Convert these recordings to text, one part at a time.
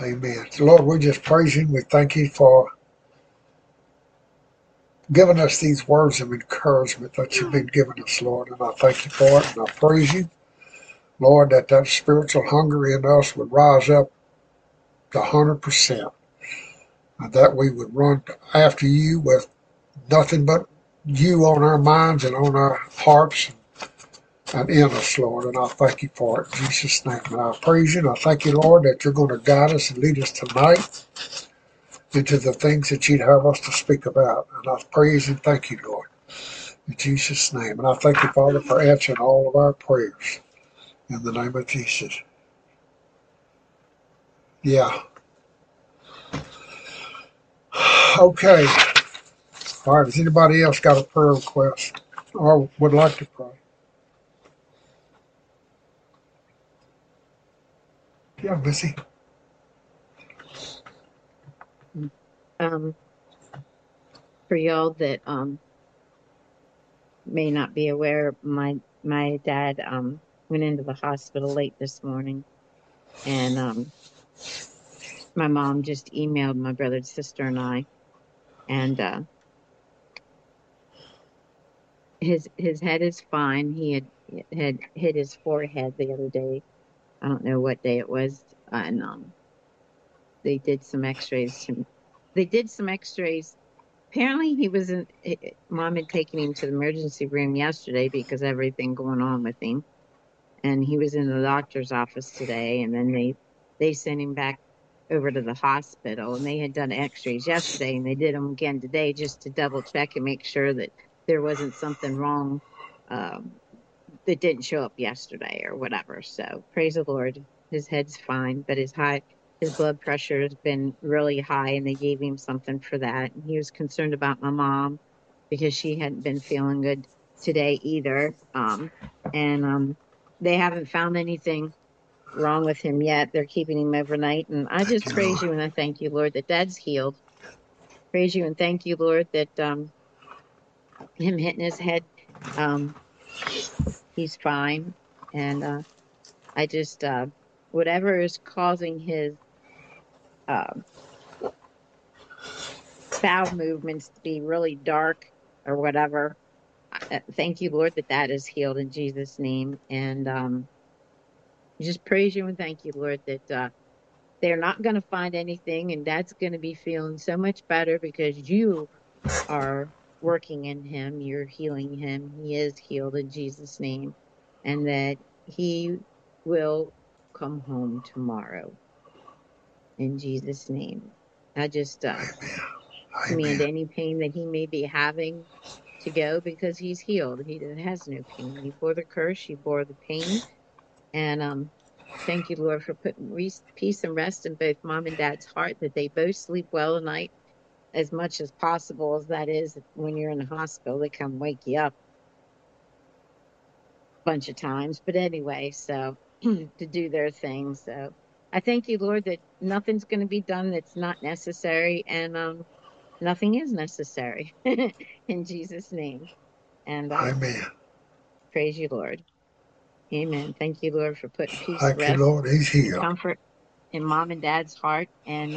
Amen. So Lord, we just praise you. We thank you for giving us these words of encouragement that you've been giving us, Lord. And I thank you for it. And I praise you, Lord, that spiritual hunger in us would rise up to 100%. And that we would run after you with nothing but you on our minds and on our hearts and in us, Lord. And I thank you for it in Jesus' name. And I praise you and I thank you, Lord, that you're going to guide us and lead us tonight into the things that you'd have us to speak about. And I praise and thank you, Lord, in Jesus' name. And I thank you, Father, for answering all of our prayers in the name of Jesus. Yeah. Okay. All right. Has anybody else got a prayer request or would like to pray? Yeah, Missy. Um, for y'all that may not be aware, my dad went into the hospital late this morning, and my mom just emailed my brother, sister, and I, and his head is fine. He had hit his forehead the other day. I don't know what day it was, and they did some X-rays. They did some X-rays. Apparently, he was in. Mom had taken him to the emergency room yesterday because of everything going on with him, and he was in the doctor's office today. And then they sent him back over to the hospital, and they had done X-rays yesterday, and they did them again today just to double check and make sure that there wasn't something wrong um, that didn't show up yesterday or whatever. So praise the Lord, his head's fine, but his blood pressure has been really high, and they gave him something for that. And he was concerned about my mom because she hadn't been feeling good today either. And they haven't found anything wrong with him yet. They're keeping him overnight. And I Thank just you, praise Lord. you and I thank you, Lord, that Dad's healed. Praise you and thank you, Lord, that him hitting his head, um, he's fine. And I just, whatever is causing his uh, bowel movements to be really dark or whatever, thank you, Lord, that that is healed in Jesus' name. And just praise you and thank you, Lord, that they're not going to find anything, and Dad's going to be feeling so much better because you are working in him. You're healing him. He is healed in Jesus' name, and that he will come home tomorrow in Jesus' name. I just command Amen. any pain that he may be having to go because he's healed. He has no pain. You bore the curse, you bore the pain, and thank you, Lord, for putting peace and rest in both mom and dad's heart, that they both sleep well tonight as much as possible, as that is when you're in the hospital. They come wake you up a bunch of times. But anyway, so to do their thing. So I thank you, Lord, that nothing's going to be done that's not necessary, and nothing is necessary in Jesus' name. And Amen. praise you, Lord. Amen. Thank you, Lord, for putting peace, Thank you, rest, Lord. He's and healed. comfort in mom and dad's heart, and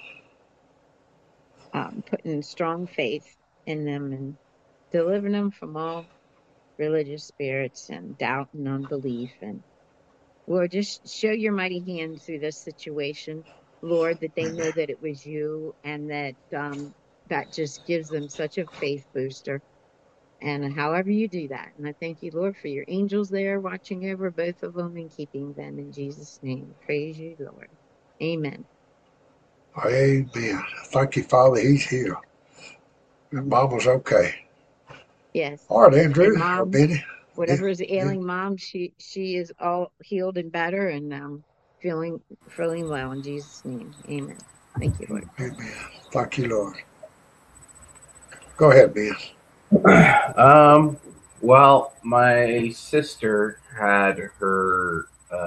putting strong faith in them and delivering them from all religious spirits and doubt and unbelief. And Lord, just show your mighty hand through this situation, Lord, that they know that it was you, and that that just gives them such a faith booster. And however you do that. And I thank you, Lord, for your angels there watching over both of them and keeping them in Jesus' name. Praise you, Lord. Amen. Amen. Thank you, Father. He's healed. And Mama's okay. Yes. All right, And Andrew or mom, Benny. Yeah, whatever is yeah. ailing mom, she is all healed and better, and feeling well in Jesus' name. Amen. Thank you, Lord. Amen. Thank you, Lord. Go ahead, Ben. Um, well, my sister had her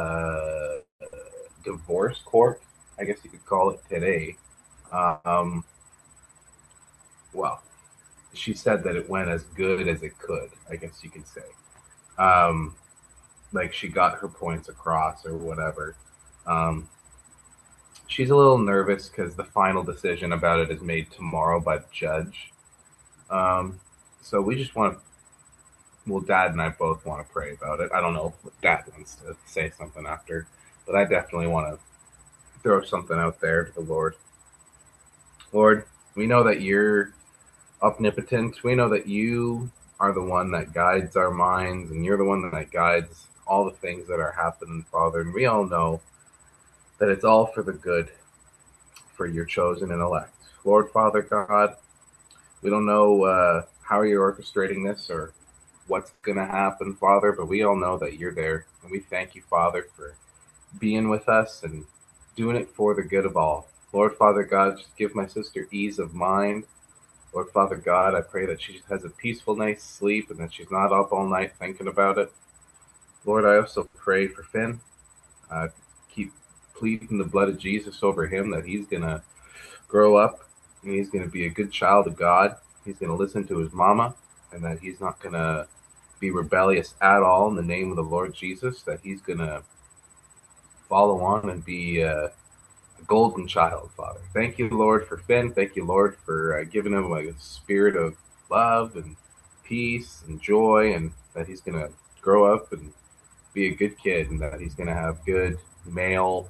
divorce court, I guess you could call it, today. Um, well, she said that it went as good as it could, I guess you could say. Um, like she got her points across or whatever. Um, she's a little nervous because the final decision about it is made tomorrow by the judge. Um, so we just want to, well, Dad and I both want to pray about it. I don't know if Dad wants to say something after, but I definitely want to throw something out there to the Lord. Lord, we know that you're omnipotent. We know that you are the one that guides our minds, and you're the one that guides all the things that are happening, Father. And we all know that it's all for the good for your chosen and elect. Lord, Father God, we don't know how you're orchestrating this or what's going to happen, Father, but we all know that you're there. And we thank you, Father, for being with us and doing it for the good of all. Lord, Father God, just give my sister ease of mind. Lord, Father God, I pray that she just has a peaceful night's sleep and that she's not up all night thinking about it. Lord, I also pray for Finn. Uh, keep pleading the blood of Jesus over him that he's going to grow up and he's going to be a good child of God. He's going to listen to his mama and that he's not going to be rebellious at all in the name of the Lord Jesus, that he's going to follow on and be a golden child, Father. Thank you, Lord, for Finn. Thank you, Lord, for giving him a spirit of love and peace and joy, and that he's going to grow up and be a good kid, and that he's going to have male,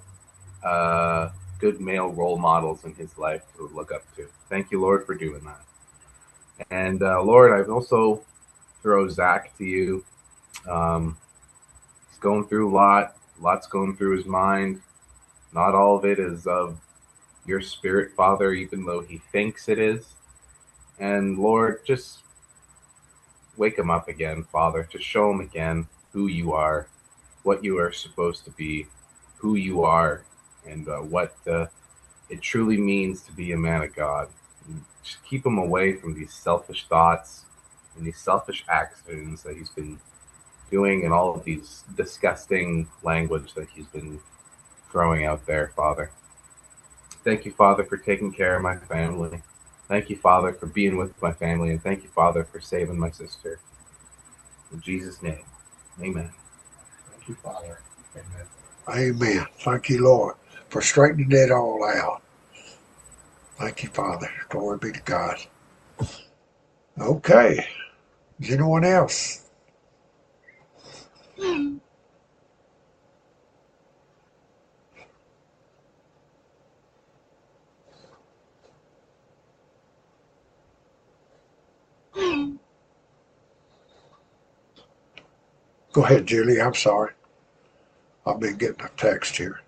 good male role models in his life to look up to. Thank you, Lord, for doing that. And Lord, I also throw Zach to you. Um, he's going through a lot. Lots going through his mind. Not all of it is of your spirit, Father, even though he thinks it is. And Lord, just wake him up again, Father. Just show him again who you are, what you are supposed to be, who you are, and what it truly means to be a man of God. And just keep him away from these selfish thoughts and these selfish actions that he's been doing and all of these disgusting language that he's been throwing out there, Father. Thank you, Father, for taking care of my family. Thank you, Father, for being with my family. And thank you, Father, for saving my sister. In Jesus' name, amen. Thank you, Father. Amen. Amen. Thank you, Lord, for straightening it all out. Thank you, Father. Glory be to God. Okay. Is anyone else? Go ahead, Julie. I'm sorry. I've been getting a text here.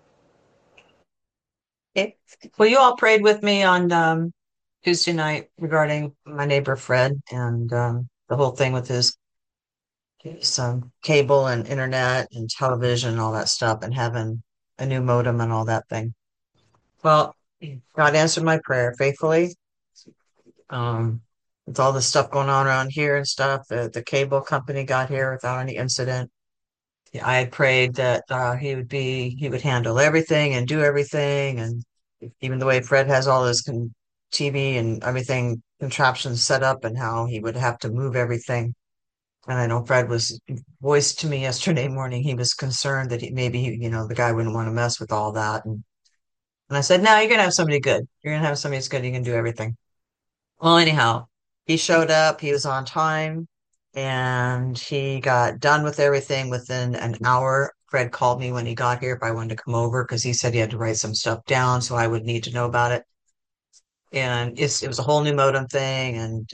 Okay. Well, you all prayed with me on Tuesday night regarding my neighbor Fred and the whole thing with his cable and internet and television and all that stuff and having a new modem and all that thing. Well, God answered my prayer faithfully. Um, with all the stuff going on around here and stuff, the cable company got here without any incident. I had prayed that he would handle everything and do everything, and even the way Fred has all his TV and everything contraptions set up, and how he would have to move everything. And I know Fred was voiced to me yesterday morning. He was concerned that the guy wouldn't want to mess with all that. And I said, no, you're gonna have somebody good. You're gonna have somebody that's good. You can do everything. Well, anyhow, he showed up. He was on time and he got done with everything within an hour. Fred called me when he got here if I wanted to come over because he said he had to write some stuff down, so I would need to know about it. And it was a whole new modem thing, and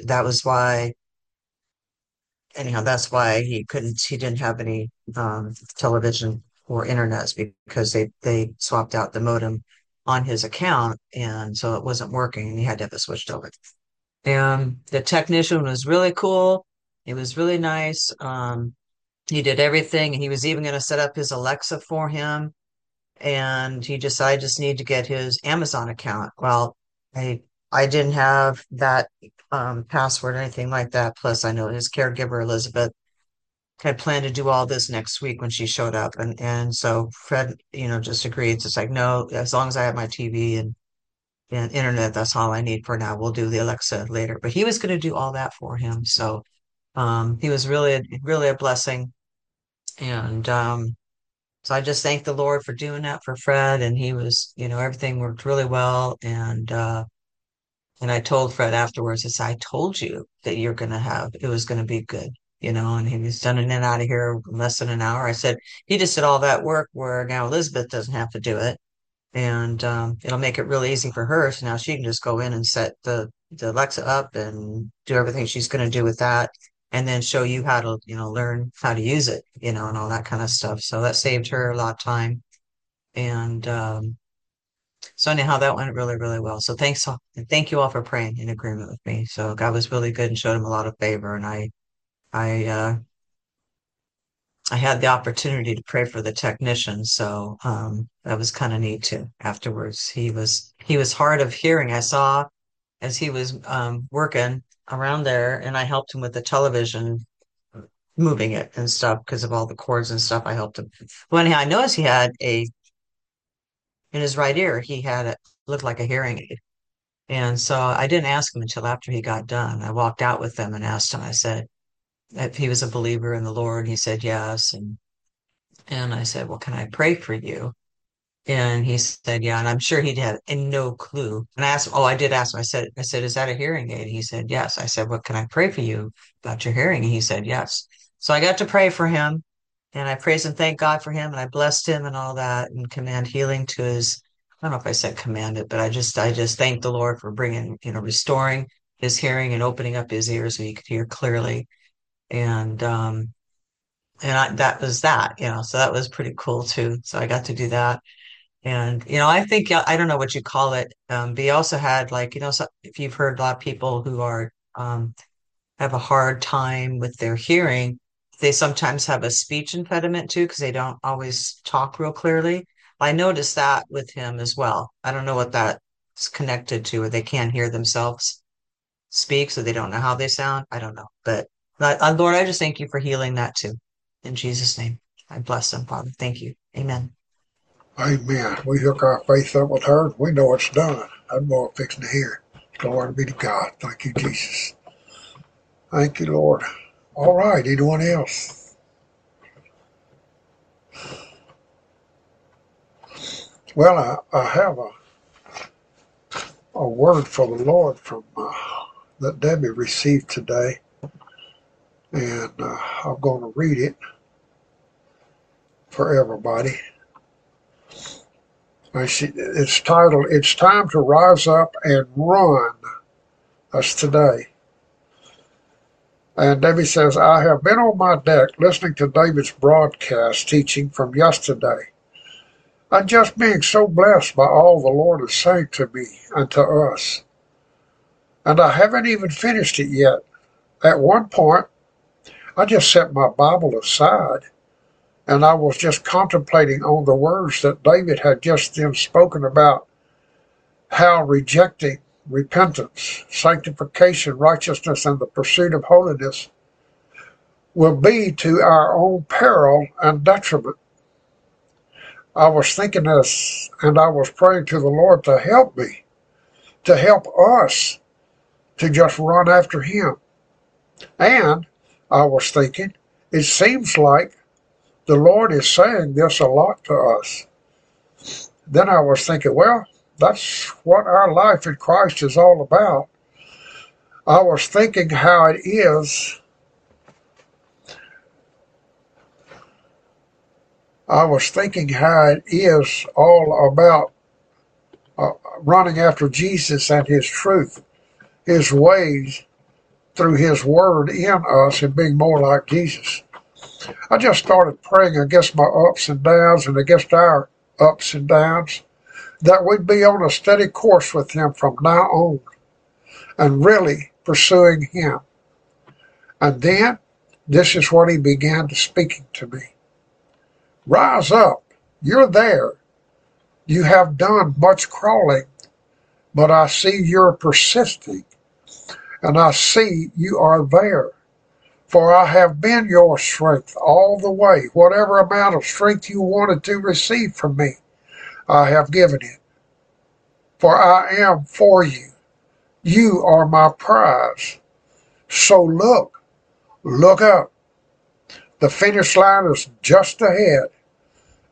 that's why he didn't have any television or internet because they swapped out the modem on his account, and so it wasn't working, and he had to have it switched over. And the technician was really cool. He was really nice. He did everything. He was even going to set up his Alexa for him. And he just, I just need to get his Amazon account. Well, I didn't have that password or anything like that. Plus, I know his caregiver, Elizabeth, had planned to do all this next week when she showed up. And so Fred, just agreed. It's just like, no, as long as I have my TV and internet, that's all I need for now. We'll do the Alexa later. But he was going to do all that for him. So he was really, really a blessing. And So I just thank the Lord for doing that for Fred. And he was, everything worked really well. And I told Fred afterwards, I said, I told you that it was going to be good, and he was done in and out of here in less than an hour. I said, he just did all that work where now Elizabeth doesn't have to do it. And it'll make it really easy for her. So now she can just go in and set the Alexa up and do everything she's going to do with that. And then show you how to, learn how to use it, and all that kind of stuff. So that saved her a lot of time. And so anyhow, that went really, really well. So thank you all for praying in agreement with me. So God was really good and showed him a lot of favor. And I had the opportunity to pray for the technician. So that was kind of neat too. Afterwards, he was hard of hearing. I saw as he was working around there, and I helped him with the television, moving it and stuff because of all the cords and stuff. I helped him. Well, anyhow, I noticed he had in his right ear, he had it looked like a hearing aid. And so I didn't ask him until after he got done. I walked out with them and asked him, I said, if he was a believer in the Lord. He said, yes. And I said, well, can I pray for you? And he said, yeah. And I'm sure he'd had no clue. And I asked him, I did ask him. I said, is that a hearing aid? He said, yes. I said, well, can I pray for you about your hearing? And he said, yes. So I got to pray for him, and I praise and thank God for him, and I blessed him and all that, and command healing to his. I don't know if I said command it, but I just thank the Lord for bringing, restoring his hearing and opening up his ears so he could hear clearly. And that was that, so that was pretty cool too. So I got to do that. And, I think, I don't know what you call it. But he also had, like, so if you've heard a lot of people who have a hard time with their hearing, they sometimes have a speech impediment too, because they don't always talk real clearly. I noticed that with him as well. I don't know what that's connected to, or they can't hear themselves speak, so they don't know how they sound. I don't know. But Lord, I just thank you for healing that too. In Jesus' name, I bless them, Father. Thank you. Amen. Amen. We hook our faith up with her. We know it's done. I'm more fixing to hear. Glory be to God. Thank you, Jesus. Thank you, Lord. All right. Anyone else? Well, I have a word for the Lord from that Debbie received today, and I'm going to read it for everybody. It's titled, "It's Time to Rise Up and Run." That's today. And Debbie says, I have been on my deck listening to David's broadcast teaching from yesterday. I'm just being so blessed by all the Lord is saying to me and to us. And I haven't even finished it yet. At one point, I just set my Bible aside, and I was just contemplating on the words that David had just then spoken about, how rejecting repentance, sanctification, righteousness, and the pursuit of holiness will be to our own peril and detriment. I was thinking this, and I was praying to the Lord to help me, to help us to just run after Him. And I was thinking, it seems like the Lord is saying this a lot to us. Then I was thinking, well, that's what our life in Christ is all about. I was thinking how it is. I was thinking how it is all about running after Jesus and His truth, His ways, through His word in us, and being more like Jesus. I just started praying against my ups and downs and against our ups and downs, that we'd be on a steady course with Him from now on and really pursuing Him. And then, this is what He began to speaking to me. Rise up. You're there. You have done much crawling, but I see you're persisting, and I see you are there. For I have been your strength all the way. Whatever amount of strength you wanted to receive from me, I have given it. For I am for you. You are my prize. So look up. The finish line is just ahead.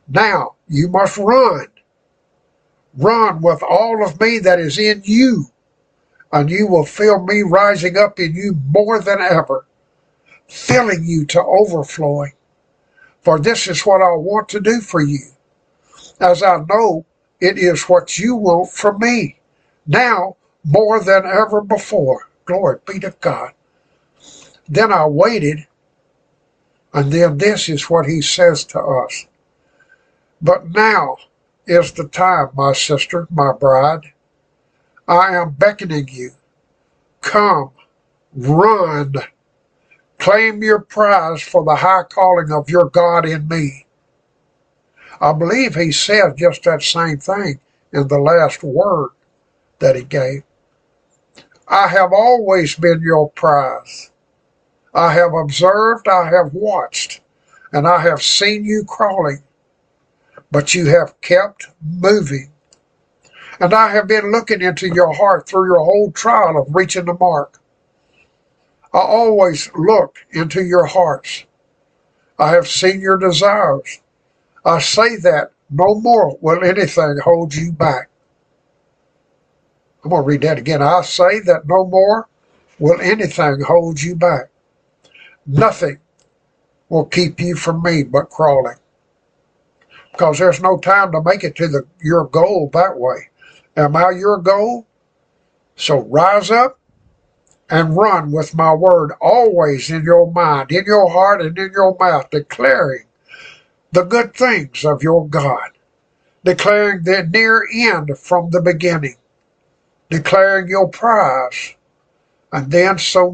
Now you must run. Run with all of me that is in you, and you will feel me rising up in you more than ever, filling you to overflowing. For this is what I want to do for you, as I know it is what you want from me, now more than ever before. Glory be to God. Then I waited, and then this is what he says to us. But now is the time, my sister, my bride. I am beckoning you. Come, run, claim your prize for the high calling of your God in me. I believe he said just that same thing in the last word that he gave. I have always been your prize. I have observed, I have watched, and I have seen you crawling, but you have kept moving. And I have been looking into your heart through your whole trial of reaching the mark. I always look into your hearts. I have seen your desires. I say that no more will anything hold you back. I'm going to read that again. I say that no more will anything hold you back. Nothing will keep you from me but crawling. Because there's no time to make it to your goal that way. Am I your goal? So rise up and run with my word always in your mind, in your heart, and in your mouth, declaring the good things of your God, declaring the near end from the beginning, declaring your prize, and then so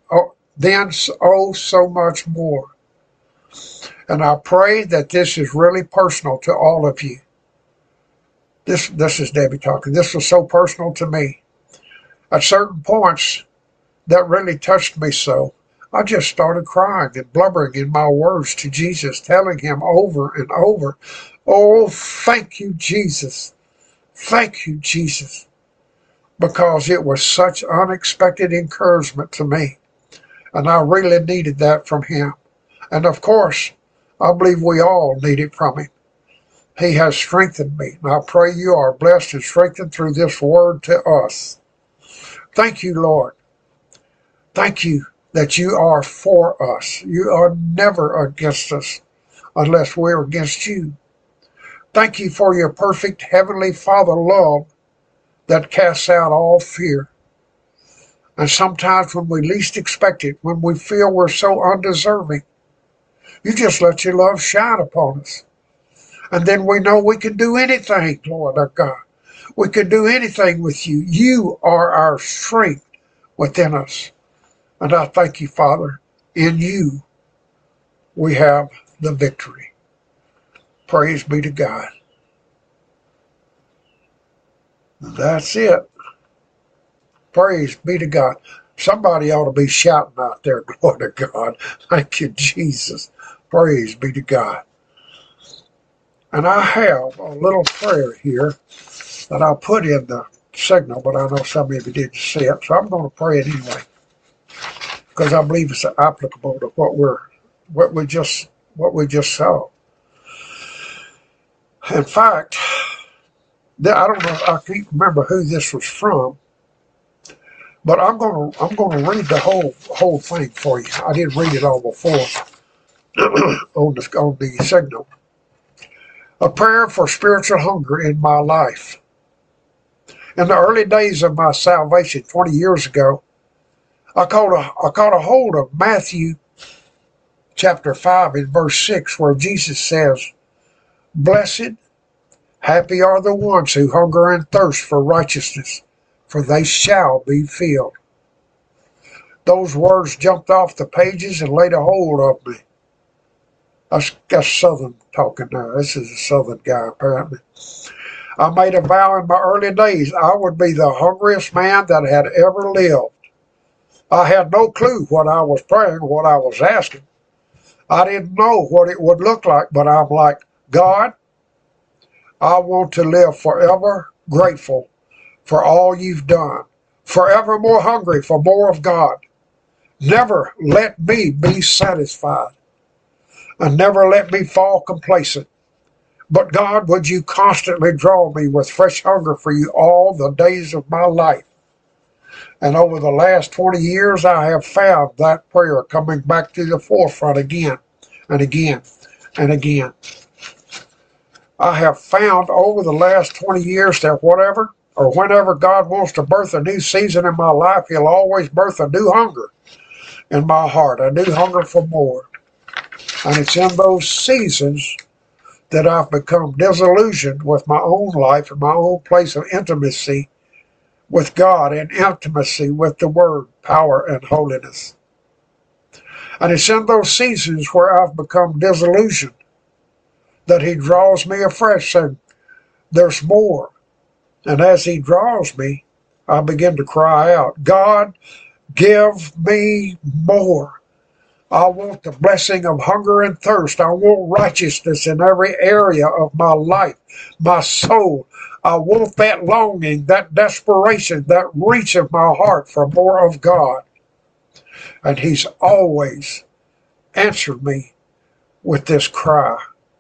much more. And I pray that this is really personal to all of you. This is Debbie talking. This was so personal to me. At certain points, that really touched me so. I just started crying and blubbering in my words to Jesus, telling him over and over, oh, thank you, Jesus. Thank you, Jesus. Because it was such unexpected encouragement to me. And I really needed that from him. And of course, I believe we all need it from him. He has strengthened me. And I pray you are blessed and strengthened through this word to us. Thank you, Lord. Thank you that you are for us. You are never against us unless we're against you. Thank you for your perfect Heavenly Father love that casts out all fear. And sometimes when we least expect it, when we feel we're so undeserving, you just let your love shine upon us. And then we know we can do anything, Lord our God. We can do anything with you. You are our strength within us. And I thank you, Father. In you, we have the victory. Praise be to God. That's it. Praise be to God. Somebody ought to be shouting out there, glory to God. Thank you, Jesus. Praise be to God. And I have a little prayer here that I'll put in the signal, but I know some of you didn't see it, so I'm going to pray it anyway, because I believe it's applicable to what we just saw. In fact, I don't know, I can't remember who this was from, but I'm going to read the whole thing for you. I didn't read it all before on the signal. A prayer for spiritual hunger in my life. In the early days of my salvation, 20 years ago, I caught a hold of Matthew chapter 5 and verse 6, where Jesus says, "Blessed, happy are the ones who hunger and thirst for righteousness, for they shall be filled." Those words jumped off the pages and laid a hold of me. That's Southern talking now. This is a Southern guy, apparently. I made a vow in my early days I would be the hungriest man that had ever lived. I had no clue what I was praying, what I was asking. I didn't know what it would look like, but I'm like, God, I want to live forever grateful for all you've done, forever more hungry for more of God. Never let me be satisfied, and never let me fall complacent. But God, would you constantly draw me with fresh hunger for you all the days of my life? And over the last 20 years, I have found that prayer coming back to the forefront again and again and again. I have found over the last 20 years that whatever or whenever God wants to birth a new season in my life, He'll always birth a new hunger in my heart, a new hunger for more. And it's in those seasons that I've become disillusioned with my own life and my own place of intimacy with God and intimacy with the Word, power, and holiness. And it's in those seasons where I've become disillusioned that He draws me afresh, and there's more. And as He draws me, I begin to cry out, God, give me more. I want the blessing of hunger and thirst. I want righteousness in every area of my life, my soul. I want that longing, that desperation, that reach of my heart for more of God. And He's always answered me with this cry.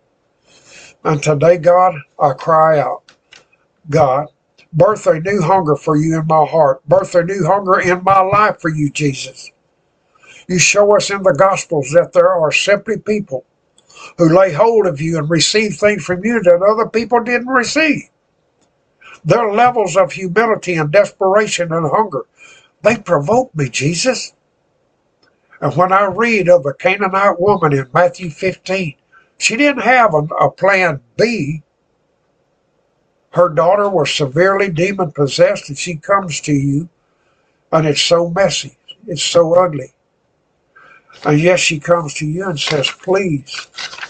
And today, God, I cry out, God, birth a new hunger for you in my heart. Birth a new hunger in my life for you, Jesus. You show us in the Gospels that there are simply people who lay hold of you and receive things from you that other people didn't receive. Their levels of humility and desperation and hunger, they provoke me, Jesus. And when I read of the Canaanite woman in Matthew 15, she didn't have a plan B. Her daughter was severely demon-possessed, and she comes to you, and it's so messy. It's so ugly. And yes, she comes to you and says, please,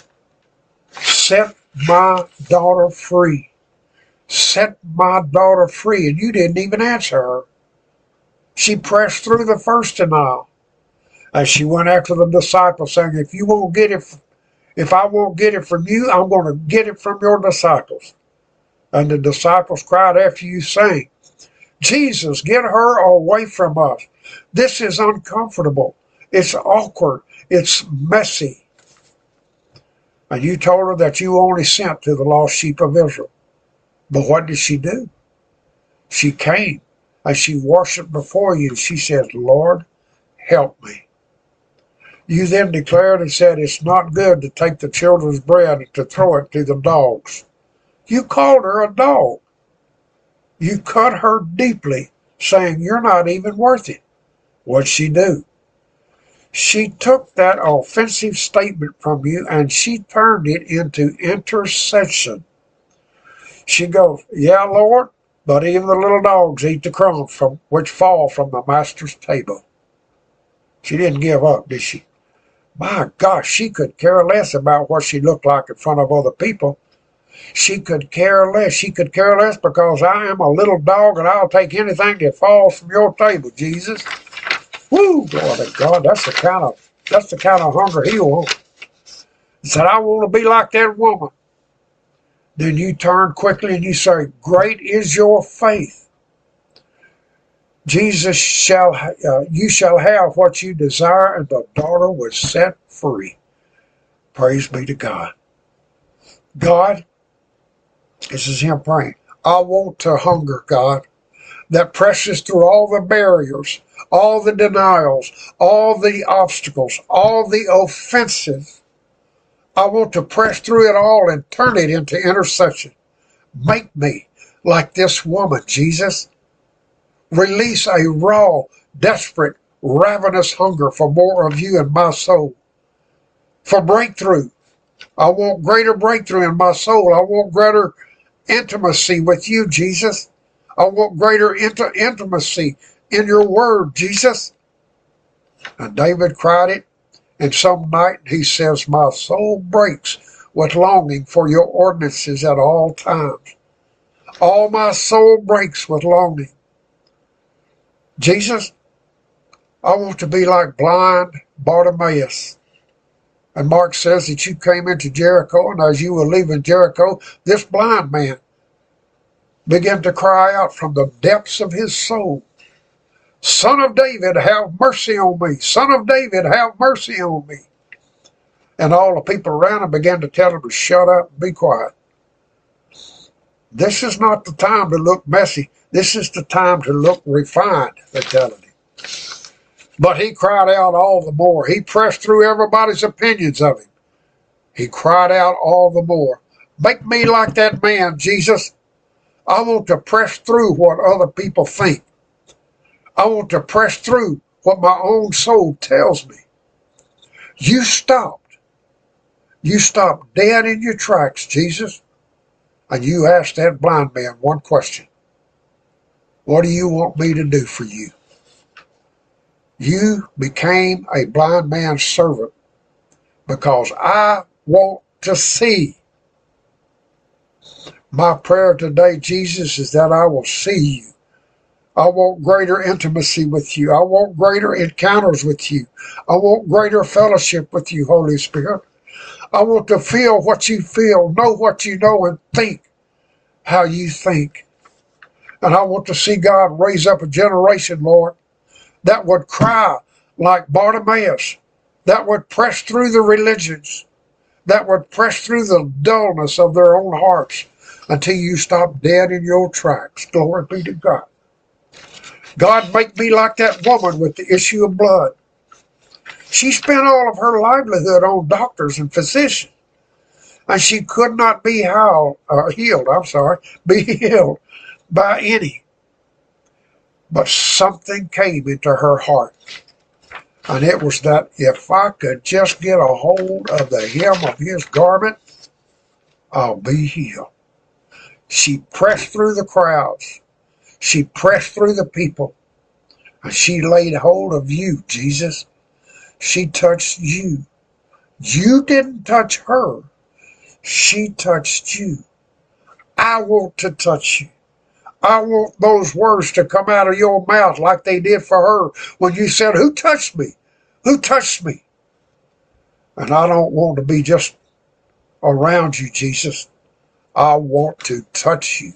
set my daughter free. Set my daughter free. And you didn't even answer her. She pressed through the first denial. As she went after the disciples, saying, if I won't get it from you, I'm going to get it from your disciples. And the disciples cried after you, saying, Jesus, get her away from us. This is uncomfortable. It's awkward. It's messy. And you told her that you only sent to the lost sheep of Israel. But what did she do? She came and she worshiped before you. She said, Lord, help me. You then declared and said, it's not good to take the children's bread and to throw it to the dogs. You called her a dog. You cut her deeply, saying, you're not even worth it. What'd she do? She took that offensive statement from you and she turned it into intercession. She goes, yeah, Lord, but even the little dogs eat the crumbs which fall from the master's table. She didn't give up, did she? My gosh, she could care less about what she looked like in front of other people. She could care less. She could care less because I am a little dog and I'll take anything that falls from your table, Jesus. Woo, glory to God. That's the kind of hunger He wants. He said, I want to be like that woman. Then you turn quickly and you say, great is your faith. Jesus you shall have what you desire, and the daughter was set free. Praise be to God. God, this is Him praying. I want to hunger, God, that presses through all the barriers, all the denials, all the obstacles, all the offenses. I want to press through it all and turn it into intercession. Make me like this woman, Jesus. Release a raw, desperate, ravenous hunger for more of you in my soul. For breakthrough. I want greater breakthrough in my soul. I want greater intimacy with you, Jesus. I want greater intimacy in your word, Jesus. And David cried it. And some night he says, my soul breaks with longing for your ordinances at all times. All my soul breaks with longing. Jesus, I want to be like blind Bartimaeus. And Mark says that you came into Jericho, and as you were leaving Jericho, this blind man began to cry out from the depths of his soul, Son of David, have mercy on me. Son of David, have mercy on me. And all the people around him began to tell him to shut up and be quiet. This is not the time to look messy. This is the time to look refined, they're telling him. But he cried out all the more. He pressed through everybody's opinions of him. He cried out all the more. Make me like that man, Jesus. I want to press through what other people think. I want to press through what my own soul tells me. You stopped. You stopped dead in your tracks, Jesus. And you asked that blind man one question. What do you want me to do for you? You became a blind man's servant because I want to see. My prayer today, Jesus, is that I will see you. I want greater intimacy with you. I want greater encounters with you. I want greater fellowship with you, Holy Spirit. I want to feel what you feel, know what you know, and think how you think. And I want to see God raise up a generation, Lord, that would cry like Bartimaeus, that would press through the religions, that would press through the dullness of their own hearts until you stop dead in your tracks. Glory be to God. God, make me like that woman with the issue of blood. She spent all of her livelihood on doctors and physicians, and she could not be healed by any. But something came into her heart, and it was that if I could just get a hold of the hem of his garment, I'll be healed. She pressed through the crowds. She pressed through the people, and she laid hold of you, Jesus. She touched you. You didn't touch her. She touched you. I want to touch you. I want those words to come out of your mouth like they did for her when you said, who touched me? Who touched me? And I don't want to be just around you, Jesus. I want to touch you.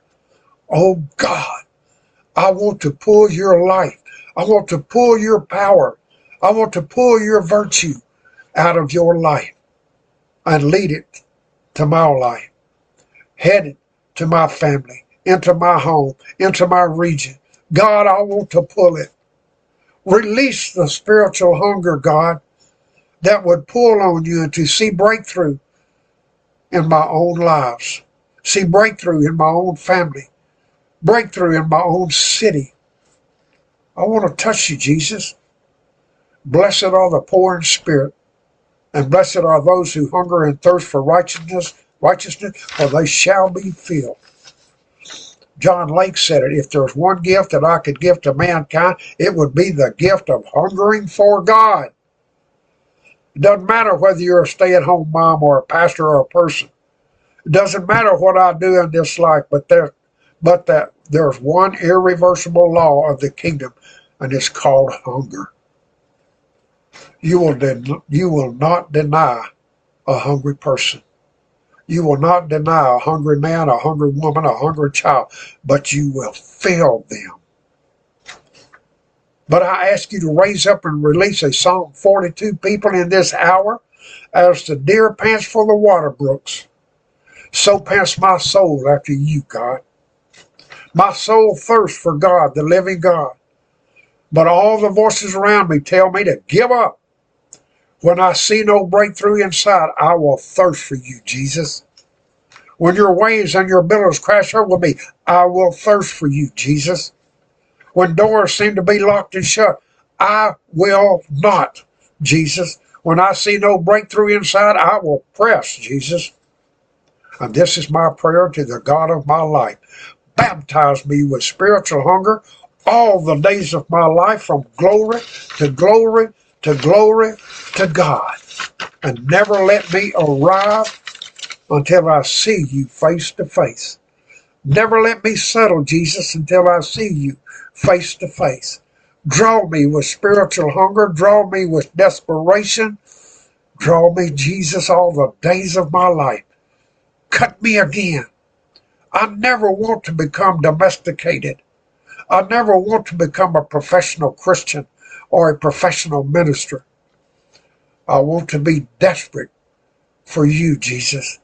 Oh God, I want to pull your life. I want to pull your power. I want to pull your virtue out of your life and lead it to my life. Head it to my family, into my home, into my region. God, I want to pull it. Release the spiritual hunger, God, that would pull on you and to see breakthrough in my own lives. See breakthrough in my own family. Breakthrough in my own city. I want to touch you, Jesus. Blessed are the poor in spirit, and blessed are those who hunger and thirst for righteousness, for they shall be filled. John Lake said it, if there's one gift that I could give to mankind, it would be the gift of hungering for God. It doesn't matter whether you're a stay-at-home mom or a pastor or a person. It doesn't matter what I do in this life, but that there's one irreversible law of the kingdom, and it's called hunger. You will not deny a hungry person. You will not deny a hungry man, a hungry woman, a hungry child, but you will fill them. But I ask you to raise up and release a Psalm 42 people in this hour, as the deer pants for the water brooks. So pants my soul after you, God. My soul thirsts for God, the living God. But all the voices around me tell me to give up. When I see no breakthrough inside, I will thirst for you, Jesus. When your waves and your billows crash over me, I will thirst for you, Jesus. When doors seem to be locked and shut, I will not, Jesus. When I see no breakthrough inside, I will press, Jesus. And this is my prayer to the God of my life. Baptize me with spiritual hunger all the days of my life, from glory to glory to glory to God. And never let me arrive until I see you face to face. Never let me settle, Jesus, until I see you face to face. Draw me with spiritual hunger. Draw me with desperation. Draw me, Jesus, all the days of my life. Cut me again. I never want to become domesticated. I never want to become a professional Christian or a professional minister. I want to be desperate for you, Jesus.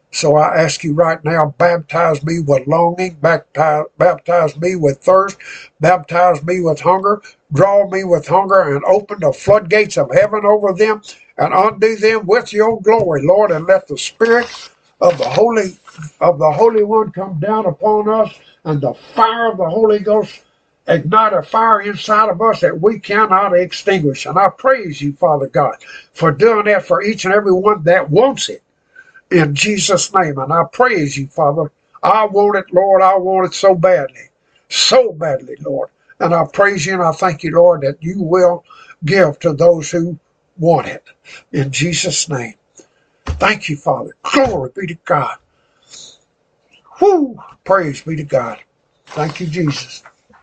So I ask you right now, baptize me with longing, baptize me with thirst, baptize me with hunger, draw me with hunger, and open the floodgates of heaven over them, and undo them with your glory, Lord, and let the Spirit of the Holy One come down upon us, and the fire of the Holy Ghost ignite a fire inside of us that we cannot extinguish. And I praise you, Father God, for doing that for each and every one that wants it. In Jesus' name. And I praise you, Father. I want it, Lord. I want it so badly, Lord. And I praise you and I thank you, Lord, that you will give to those who want it. In Jesus' name. Thank you, Father. Glory be to God. Whoo! Praise be to God. Thank you, Jesus.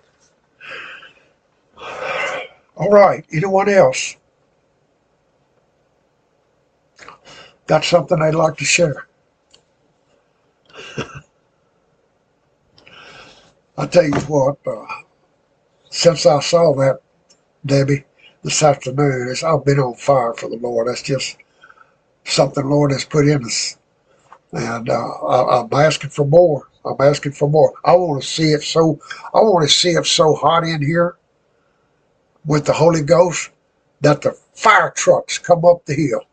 All right. Anyone else got something they'd like to share? I tell you what, since I saw that, Debbie, this afternoon, I've been on fire for the Lord. That's just something the Lord has put in us. And I'm asking for more. I'm asking for more. I want to see it so hot in here with the Holy Ghost that the fire trucks come up the hill.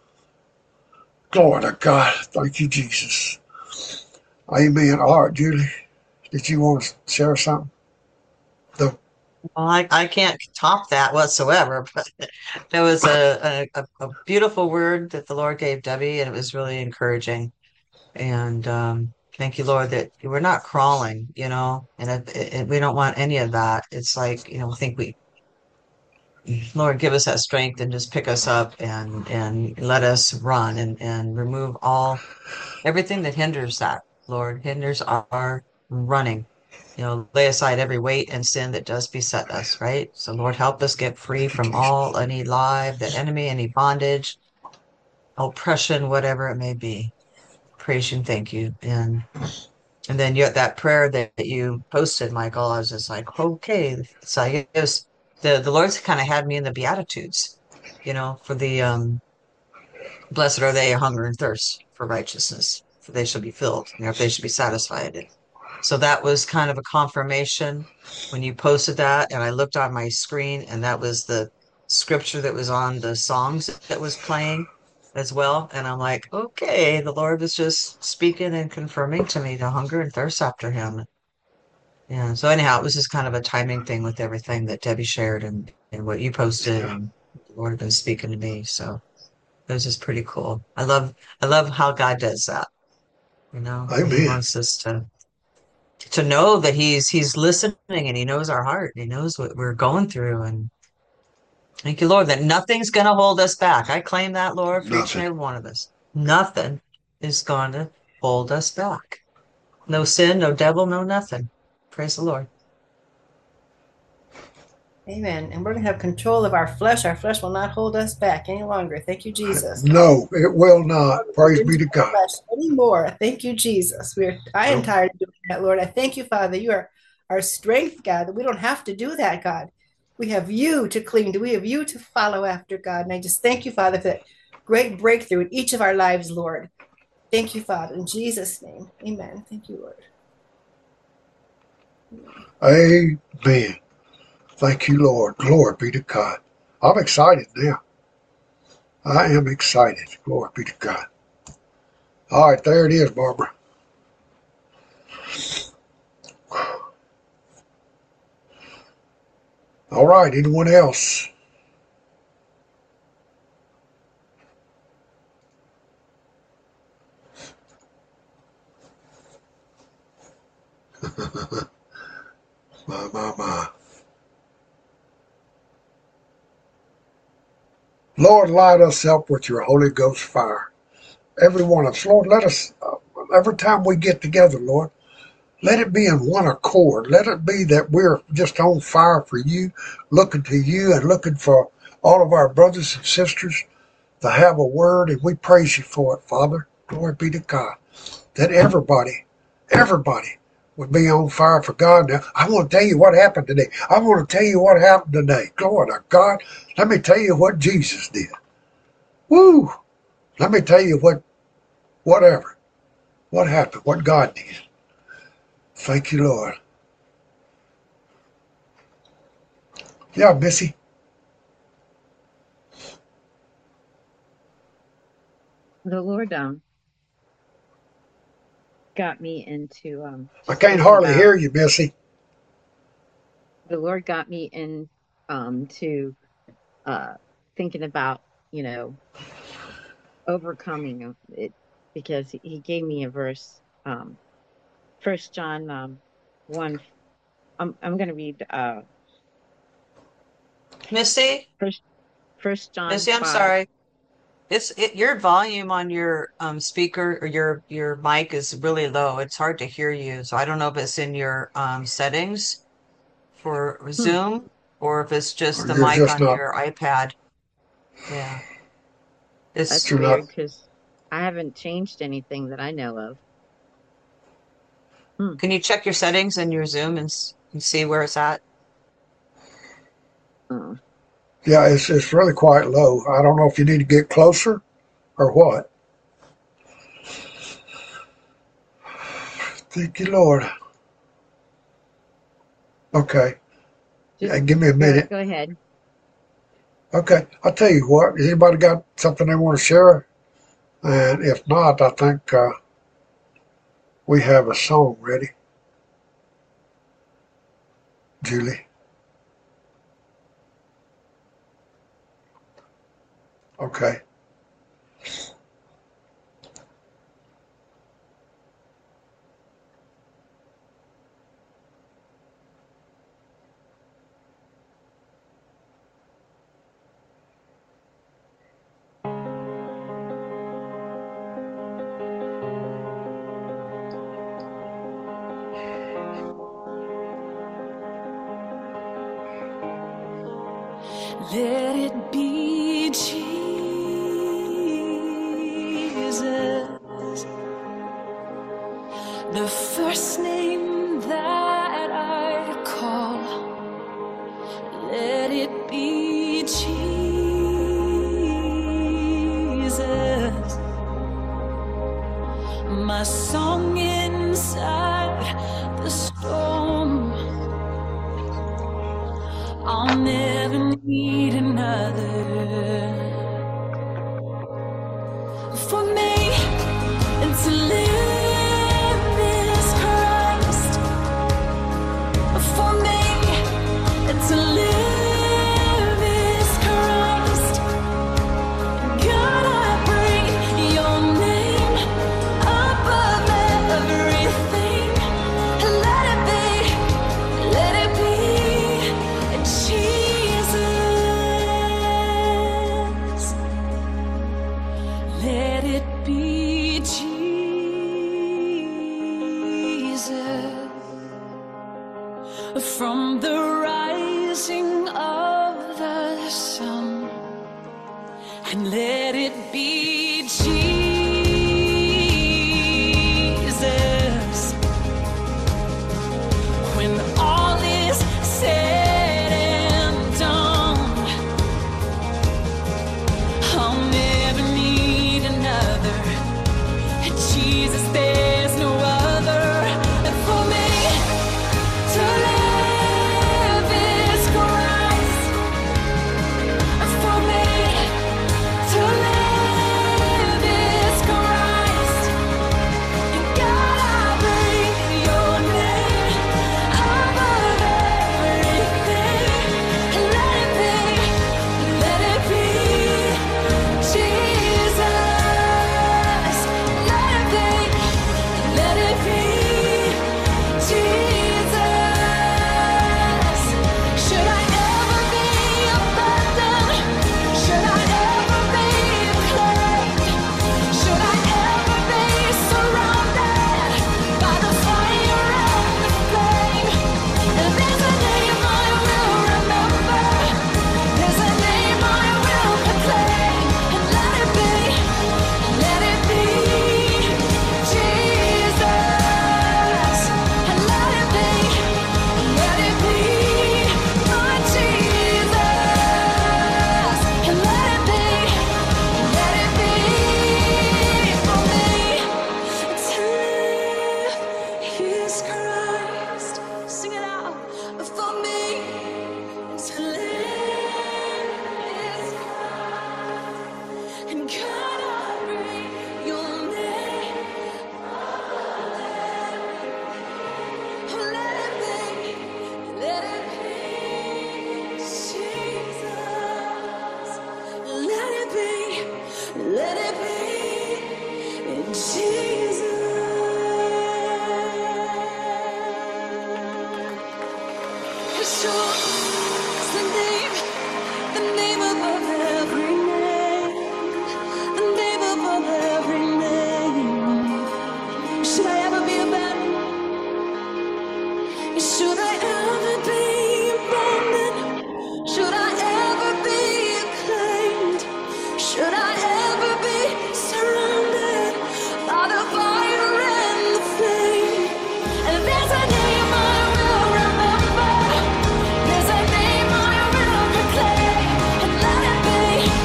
Glory to God. Thank you, Jesus. Amen. All right, Julie, did you want to share something? Well, I can't top that whatsoever, but there was a beautiful word that the Lord gave Debbie, and it was really encouraging. And thank you, Lord, that we're not crawling, and we don't want any of that. It's like, I think Lord, give us that strength and just pick us up and let us run and remove everything that hinders that, Lord, hinders our running. Lay aside every weight and sin that does beset us, right? So, Lord, help us get free Thank you, from Jesus. any lie, the enemy, any bondage, oppression, whatever it may be. Praise you and thank you. And then that prayer that you posted, Michael, I was just like, okay. So I guess the Lord's kind of had me in the Beatitudes, for the blessed are they who hunger and thirst for righteousness, for they shall be filled, they shall be satisfied. So that was kind of a confirmation when you posted that, and I looked on my screen, and that was the scripture that was on the songs that was playing as well. And I'm like, okay, the Lord was just speaking and confirming to me to hunger and thirst after him. Yeah. So anyhow, it was just kind of a timing thing with everything that Debbie shared and what you posted, Yeah. and the Lord had been speaking to me. So it was just pretty cool. I love how God does that. He Amen. wants us to know that he's listening, and he knows our heart, and he knows what we're going through. And thank you, Lord, that nothing's going to hold us back. I claim that, Lord, for each and Nothing. every one of us. Nothing is going to hold us back. No sin, no devil, no nothing. Praise the Lord. Amen. And we're going to have control of our flesh. Our flesh will not hold us back any longer. Thank you, Jesus. No, it will not. Praise be to Into our God. flesh anymore. Thank you, Jesus. I am Nope. tired of doing that, Lord. I thank you, Father. You are our strength, God, that we don't have to do that, God. We have you to cling to. We have you to follow after, God. And I just thank you, Father, for that great breakthrough in each of our lives, Lord. Thank you, Father. In Jesus' name, amen. Thank you, Lord. Amen. Thank you, Lord. Glory be to God. I'm excited now. I am excited. Glory be to God. All right, there it is, Barbara. All right, anyone else? My. Lord, light us up with your Holy Ghost fire. Every one of us. Lord, let us, every time we get together, Lord, let it be in one accord. Let it be that we're just on fire for you, looking to you and looking for all of our brothers and sisters to have a word, and we praise you for it, Father. Glory be to God. That everybody would be on fire for God. Now, I want to tell you what happened today. I want to tell you what happened today. Glory to God. Let me tell you what Jesus did. Woo! Let me tell you whatever. What happened? What God did? Thank you, Lord. Yeah, Missy. The Lord got me into I just can't thinking hardly about hear you, Missy. the Lord got me in to uh thinking about, you know, overcoming it, because he gave me a verse, First John 1. I'm going to read Missy, first First John Missy, I'm 5. sorry. Your volume on your speaker or your mic is really low. It's hard to hear you. So I don't know if it's in your settings for Hmm, Zoom or if it's just Or the you're mic just on not, your iPad. Yeah. It's that's you're not. weird because I haven't changed anything that I know of. Hmm. Can you check your settings in your Zoom and see where it's at? uh, Yeah, it's really quite low. I don't know if you need to get closer or what. Thank you, Lord. Okay. Yeah, just give me a minute. go ahead. Okay. I'll tell you what. Anybody got something they want to share? And if not, I think we have a song ready. Julie. Okay. Let it be Jesus, the first name that I call. Let it be Jesus, my song inside the storm. I'll never need another. For me, and to live is Christ. For me, and to live is Christ. God, I bring your name above everything. Let it be Jesus. Let it be Jesus. From the rising of the sun, and let it be Jesus. When all is said and done, I'll never need another. Jesus, there's no other. And for me, to live is Christ. And for me, to live is Christ. And God, I bring your name above everything. Let it be Jesus. Let it be Jesus. Should I ever be abandoned? Should I ever be claimed? Should I ever be surrounded by the fire and the flame? And there's a name I will remember. There's a name I will proclaim. And let it be Jesus. is Christ. Sing it out for me. To live is Christ. And God, I bring your name. Oh, let it be Jesus. Let it be Jesus. Yeshua is the name above every name, the name above every name. Should I ever be abandoned? Should I ever be abandoned? Should I ever be acclaimed? Should I ever be surrounded by the fire and the flame? And there's a name I will remember. There's a name I will proclaim. And let it be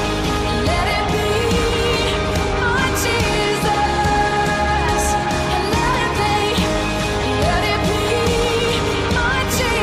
my Jesus. And let it be my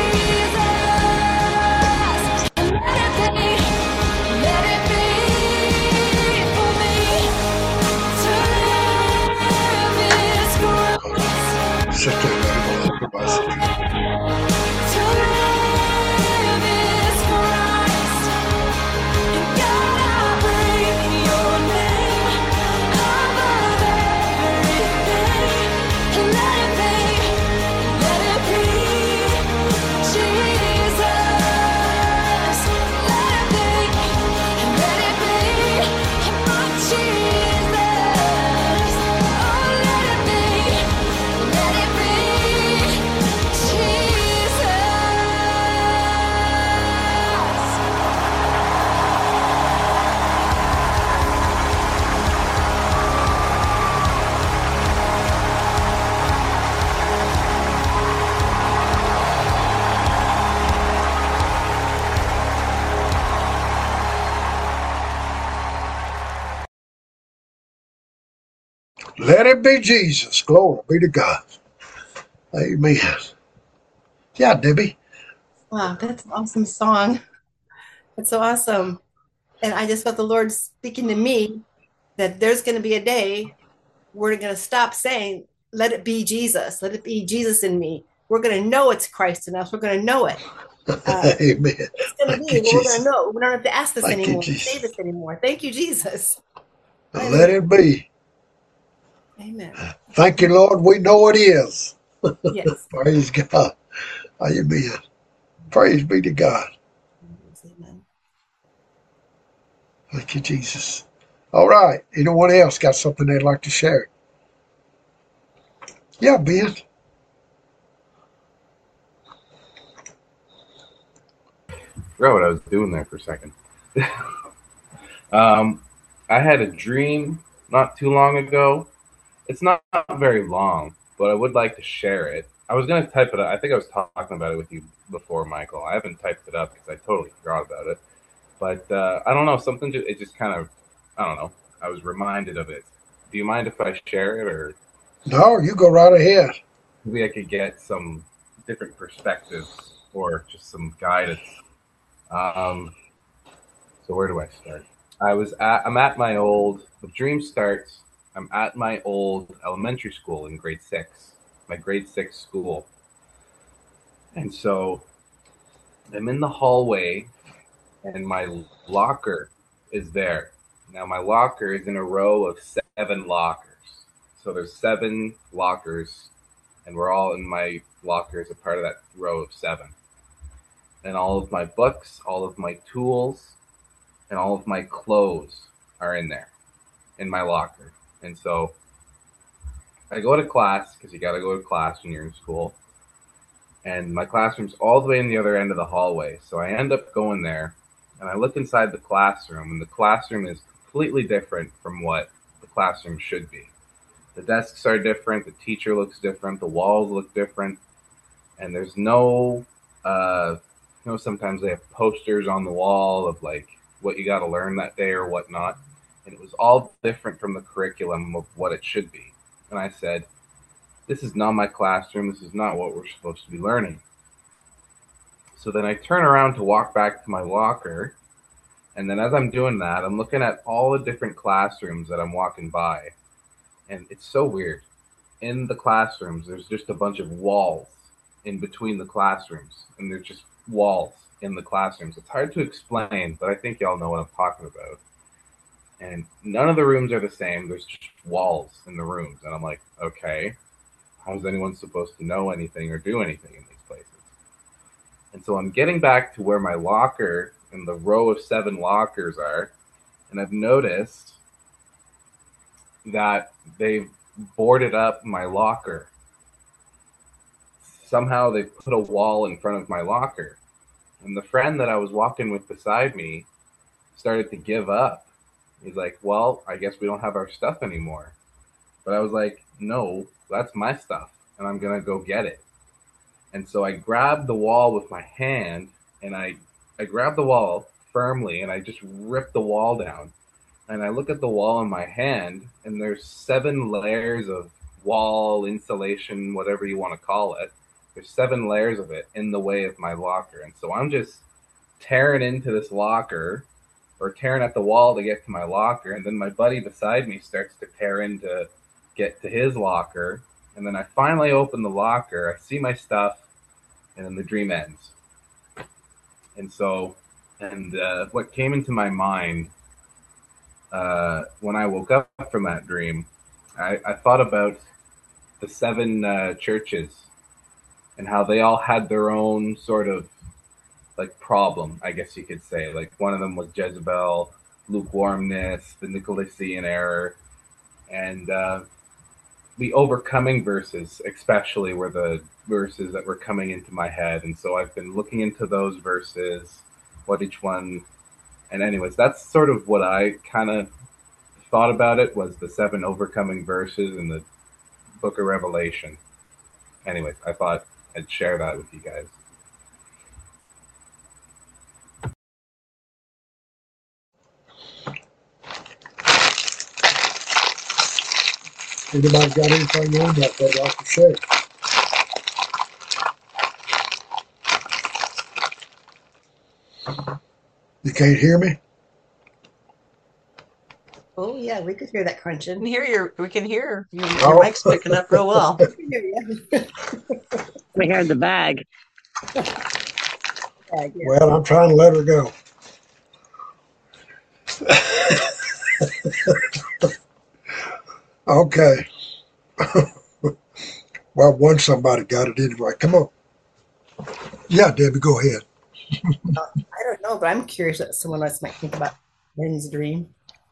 Jesus. And let it be for me. To live is Christ. Sister, everybody. To live is Christ. And God, I bring your name above everything. And let it be Jesus. Let it be my Jesus. Oh, let it be Jesus. Let it be Jesus. Glory be to God. Amen. Yeah, Debbie. Wow, that's an awesome song. It's so awesome. And I just felt the Lord speaking to me that there's going to be a day we're going to stop saying, let it be Jesus. Let it be Jesus in me. We're going to know it's Christ in us. We're going to know it. Amen. It's going to Thank be you, what we're going Jesus. to know. We don't have to ask this Thank you, anymore. Jesus. Say this anymore. Thank you, Jesus. Let it be. Amen. Thank you, Lord. We know it is. Yes. Praise God. Amen. Praise be to God. Amen. Thank you, Jesus. All right. Anyone else got something they'd like to share? Yeah, Ben. Forgot what I was doing there for a second. I had a dream not too long ago. It's not very long, but I would like to share it. I was going to type it up. I think I was talking about it with you before, Michael. I haven't typed it up because I totally forgot about it. But I don't know. It just kind of, I don't know. I was reminded of it. Do you mind if I share it, or No, you go right ahead. maybe I could get some different perspectives or just some guidance? Um, so where do I start? I'm at my old, the dream starts, I'm at my old elementary school in grade 6, my grade 6 school. And so I'm in the hallway and my locker is there. Now my locker is in a row of 7 lockers. So there's 7 lockers and we're all in my locker as a part of that row of 7. And all of my books, all of my tools, and all of my clothes are in there in my locker. And so I go to class because you got to go to class when you're in school. And my classroom's all the way in the other end of the hallway. So I end up going there and I look inside the classroom, and the classroom is completely different from what the classroom should be. The desks are different, the teacher looks different, the walls look different, and there's sometimes they have posters on the wall of like what you got to learn that day or whatnot. And it was all different from the curriculum of what it should be. And I said, this is not my classroom. This is not what we're supposed to be learning. So then I turn around to walk back to my locker. And then as I'm doing that, I'm looking at all the different classrooms that I'm walking by. And it's so weird. In the classrooms, there's just a bunch of walls in between the classrooms. And there's just walls in the classrooms. It's hard to explain, but I think y'all know what I'm talking about. And none of the rooms are the same. There's just walls in the rooms. And I'm like, okay, how is anyone supposed to know anything or do anything in these places? And so I'm getting back to where my locker and the row of 7 lockers are. And I've noticed that they've boarded up my locker. Somehow they put a wall in front of my locker. And the friend that I was walking with beside me started to give up. He's like, well, I guess we don't have our stuff anymore. But I was like, no, that's my stuff, and I'm going to go get it. And so I grabbed the wall with my hand, and I grabbed the wall firmly, and I just ripped the wall down. And I look at the wall in my hand, and there's 7 layers of wall insulation, whatever you want to call it. There's 7 layers of it in the way of my locker. And so I'm just tearing into this locker, or tearing at the wall to get to my locker. And then my buddy beside me starts to tear in to get to his locker. And then I finally open the locker, I see my stuff, and then the dream ends. And so, what came into my mind when I woke up from that dream, I thought about the 7 churches and how they all had their own sort of like problem, I guess you could say. Like one of them was Jezebel, lukewarmness, the Nicolaitan error, and the overcoming verses, especially, were the verses that were coming into my head. And so I've been looking into those verses, what each one. And anyways, that's sort of what I kind of thought about it, was the 7 overcoming verses in the book of Revelation. Anyways, I thought I'd share that with you guys. Anybody got anything on that they'd like to share? You can't hear me? Oh yeah, we could hear that crunching. We can hear your Oh. mic's picking up real well. We can hear you. We heard the bag. Yeah. Well, I'm trying to let her go. Okay. Well, somebody got it anyway. Come on. Yeah, Debbie, go ahead. I don't know, but I'm curious what someone else might think about Ben's dream.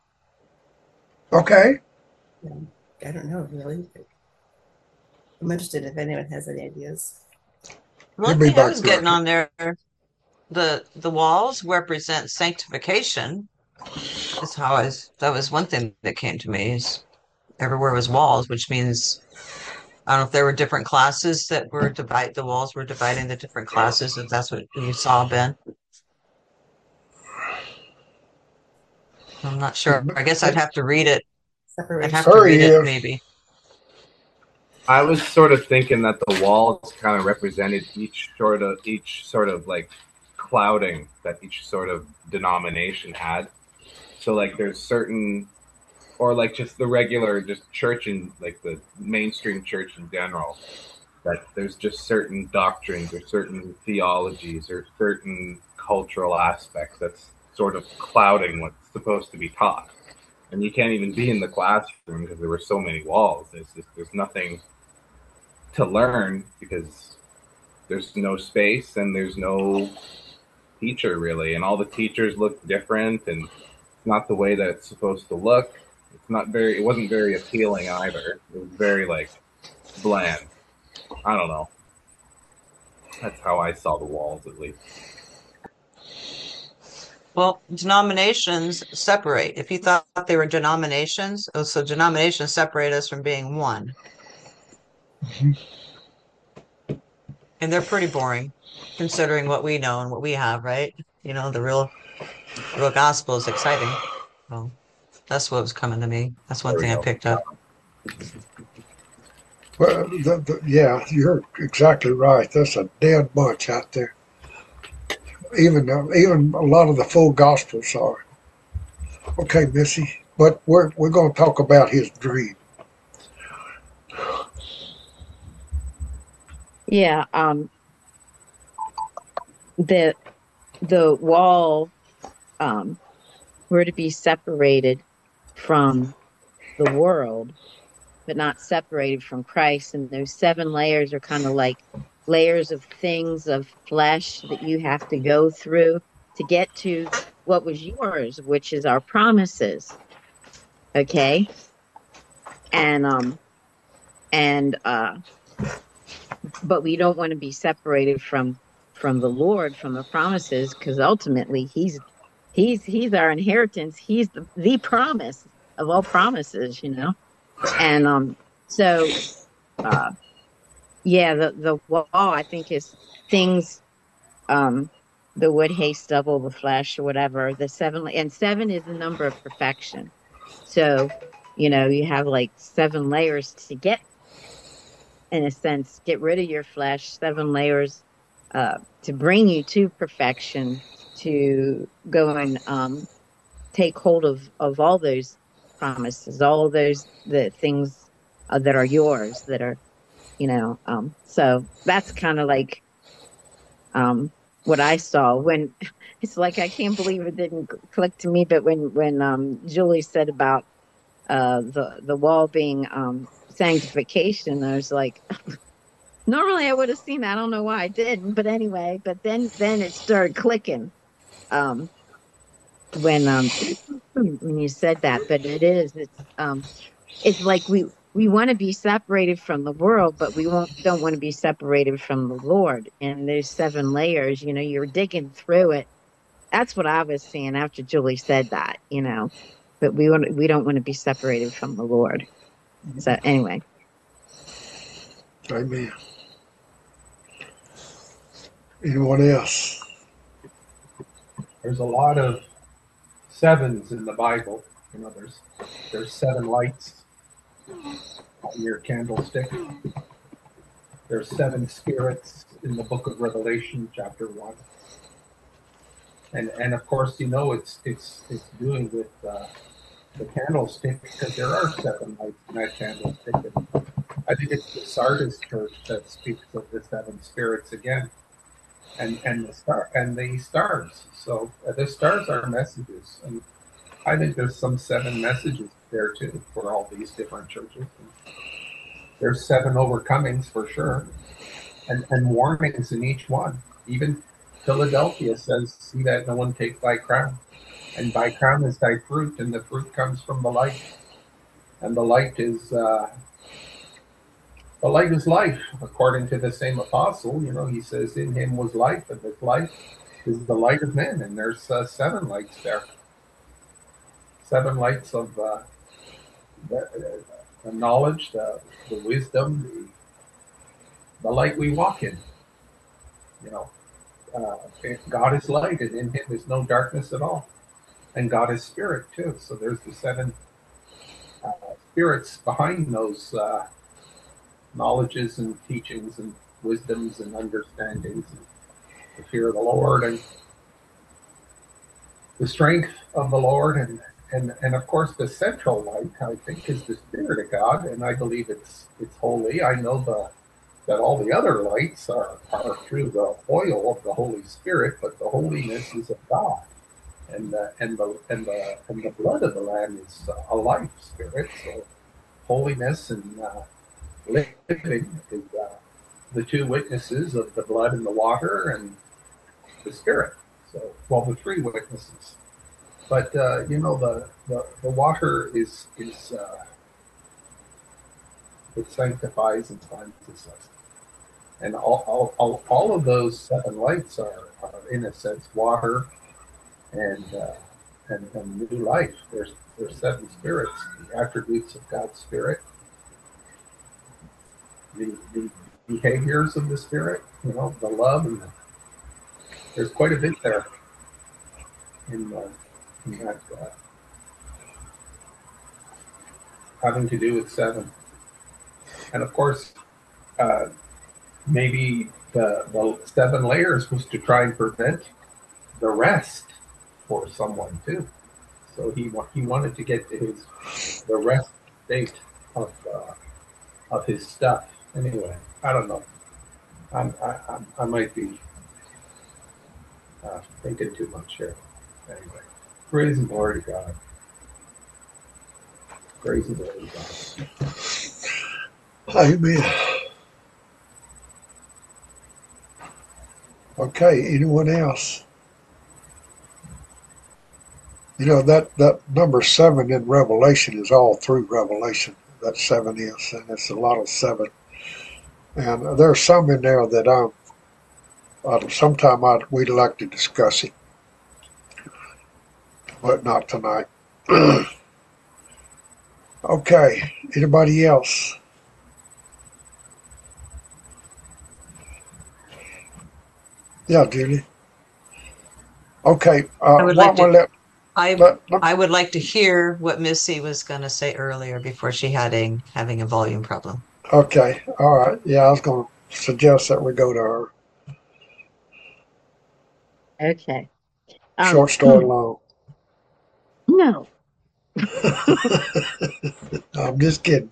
Okay. I don't know really. But I'm interested if anyone has any ideas. One be thing I back was to getting it. on there, the walls represent sanctification. That was one thing that came to me, is everywhere was walls, which means I don't know if there were different classes that were the walls were dividing the different classes, if that's what you saw, Ben. I'm not sure. I guess I'd have to read it. I'd Separation. have to There read he it, is. maybe. I was sort of thinking that the walls kind of represented each sort of like clouding that each sort of denomination had. So like there's certain, or like just the regular just church, in like the mainstream church in general, that there's just certain doctrines or certain theologies or certain cultural aspects that's sort of clouding what's supposed to be taught. And you can't even be in the classroom because there were so many walls. There's nothing to learn because there's no space and there's no teacher really, and all the teachers look different and not the way that it's supposed to look. It wasn't very appealing either. It was very like bland. I don't know. That's how I saw the walls, at least. Well, denominations separate. If you thought they were denominations, so denominations separate us from being one. And they're pretty boring, considering what we know and what we have, right? You know, the real gospel is exciting. Well, that's what was coming to me. That's one There we thing I go. picked up. Well, yeah, you're exactly right. There's a dead bunch out there. Even a lot of the full gospels are. Okay, Missy, but we're going to talk about his dream. Yeah, the the wall were to be separated from the world, but not separated from Christ. And those seven layers are kind of like layers of things of flesh that you have to go through to get to what was yours, which is our promises. Okay. And and but we don't want to be separated from the Lord, from the promises, because ultimately he's our inheritance. He's the promise of all promises, you know. And so uh yeah, the wall I think is things the wood, hay, stubble, the flesh, or whatever. The seven, and seven is the number of perfection. So, you know, you have like seven layers to get, in a sense, get rid of your flesh, seven layers to bring you to perfection, to go and take hold of all those promises, all of those the things that are yours, that are, you know. So that's kind of like what I saw when it's like I can't believe it didn't click to me, but when Julie said about the wall being sanctification, I was like, normally I would have seen that. I don't know why I didn't, but anyway, but then it started clicking um when when you said that. But it's like we want to be separated from the world, but we won't don't want to be separated from the Lord. And there's seven layers, you know, you're digging through it. That's what I was seeing after Julie said that, you know. But we don't want to be separated from the Lord. So anyway, Amen. Anyone else? There's a lot of sevens in the Bible. You know, there's seven lights on your candlestick. There's seven spirits in the book of Revelation, chapter 1. And of course, you know, it's doing with the candlestick, because there are seven lights in that candlestick. And I think it's the Sardis church that speaks of the seven spirits again, and the stars. So the stars are messages, and I think there's some seven messages there too for all these different churches. And there's seven overcomings for sure, and warnings in each one. Even Philadelphia says, "See that no one take thy crown." And thy crown is thy fruit, and the fruit comes from the light. And the light is life, according to the same apostle. You know, he says, "In him was life, and this life is the light of men." And there's seven lights there, seven lights of the knowledge, the wisdom, the light we walk in. You know, God is light, and in him is no darkness at all. And God is spirit too. So there's the seven spirits behind those knowledges and teachings and wisdoms and understandings, and the fear of the Lord and the strength of the Lord, and of course the central light, I think, is the Spirit of God, and I believe it's holy. I know that all the other lights are through the oil of the Holy Spirit, but the holiness is of God. And the blood of the Lamb is a life spirit. So holiness and living is the two witnesses of the blood and the water and the Spirit. So, well, the three witnesses. But you know, the water is it sanctifies and cleanses us, and all of those seven lights are in a sense water and new life. There's seven spirits, the attributes of God's Spirit, the behaviors of the Spirit, you know, the love, and there's quite a bit there in that having to do with seven. And of course, uh, maybe the 7 layers was to try and prevent the rest for someone too. So he wanted to get to the rest state of his stuff. Anyway, I don't know. I might be thinking too much here. Anyway, praise and glory to God. Praise and glory to God. Amen. Okay, anyone else? You know, that number 7 in Revelation is all through Revelation. That 7 is, and it's a lot of 7. And there's some in there that sometime we'd like to discuss it, but not tonight. Okay, anybody else? Yeah, Julie. Okay, I would like while we to I let I would like to hear what Missy was going to say earlier before she having a volume problem. okay, all right. Yeah, I was going to suggest that we go to her. Okay. Short story long. No. I'm just kidding.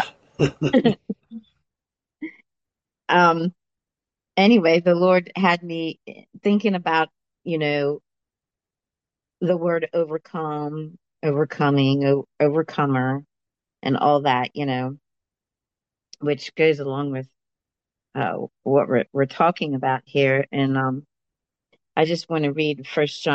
Um, anyway, the Lord had me thinking about, you know, the word overcome, overcoming, overcomer, and all that, you know, which goes along with what we're talking about here. And I just want to read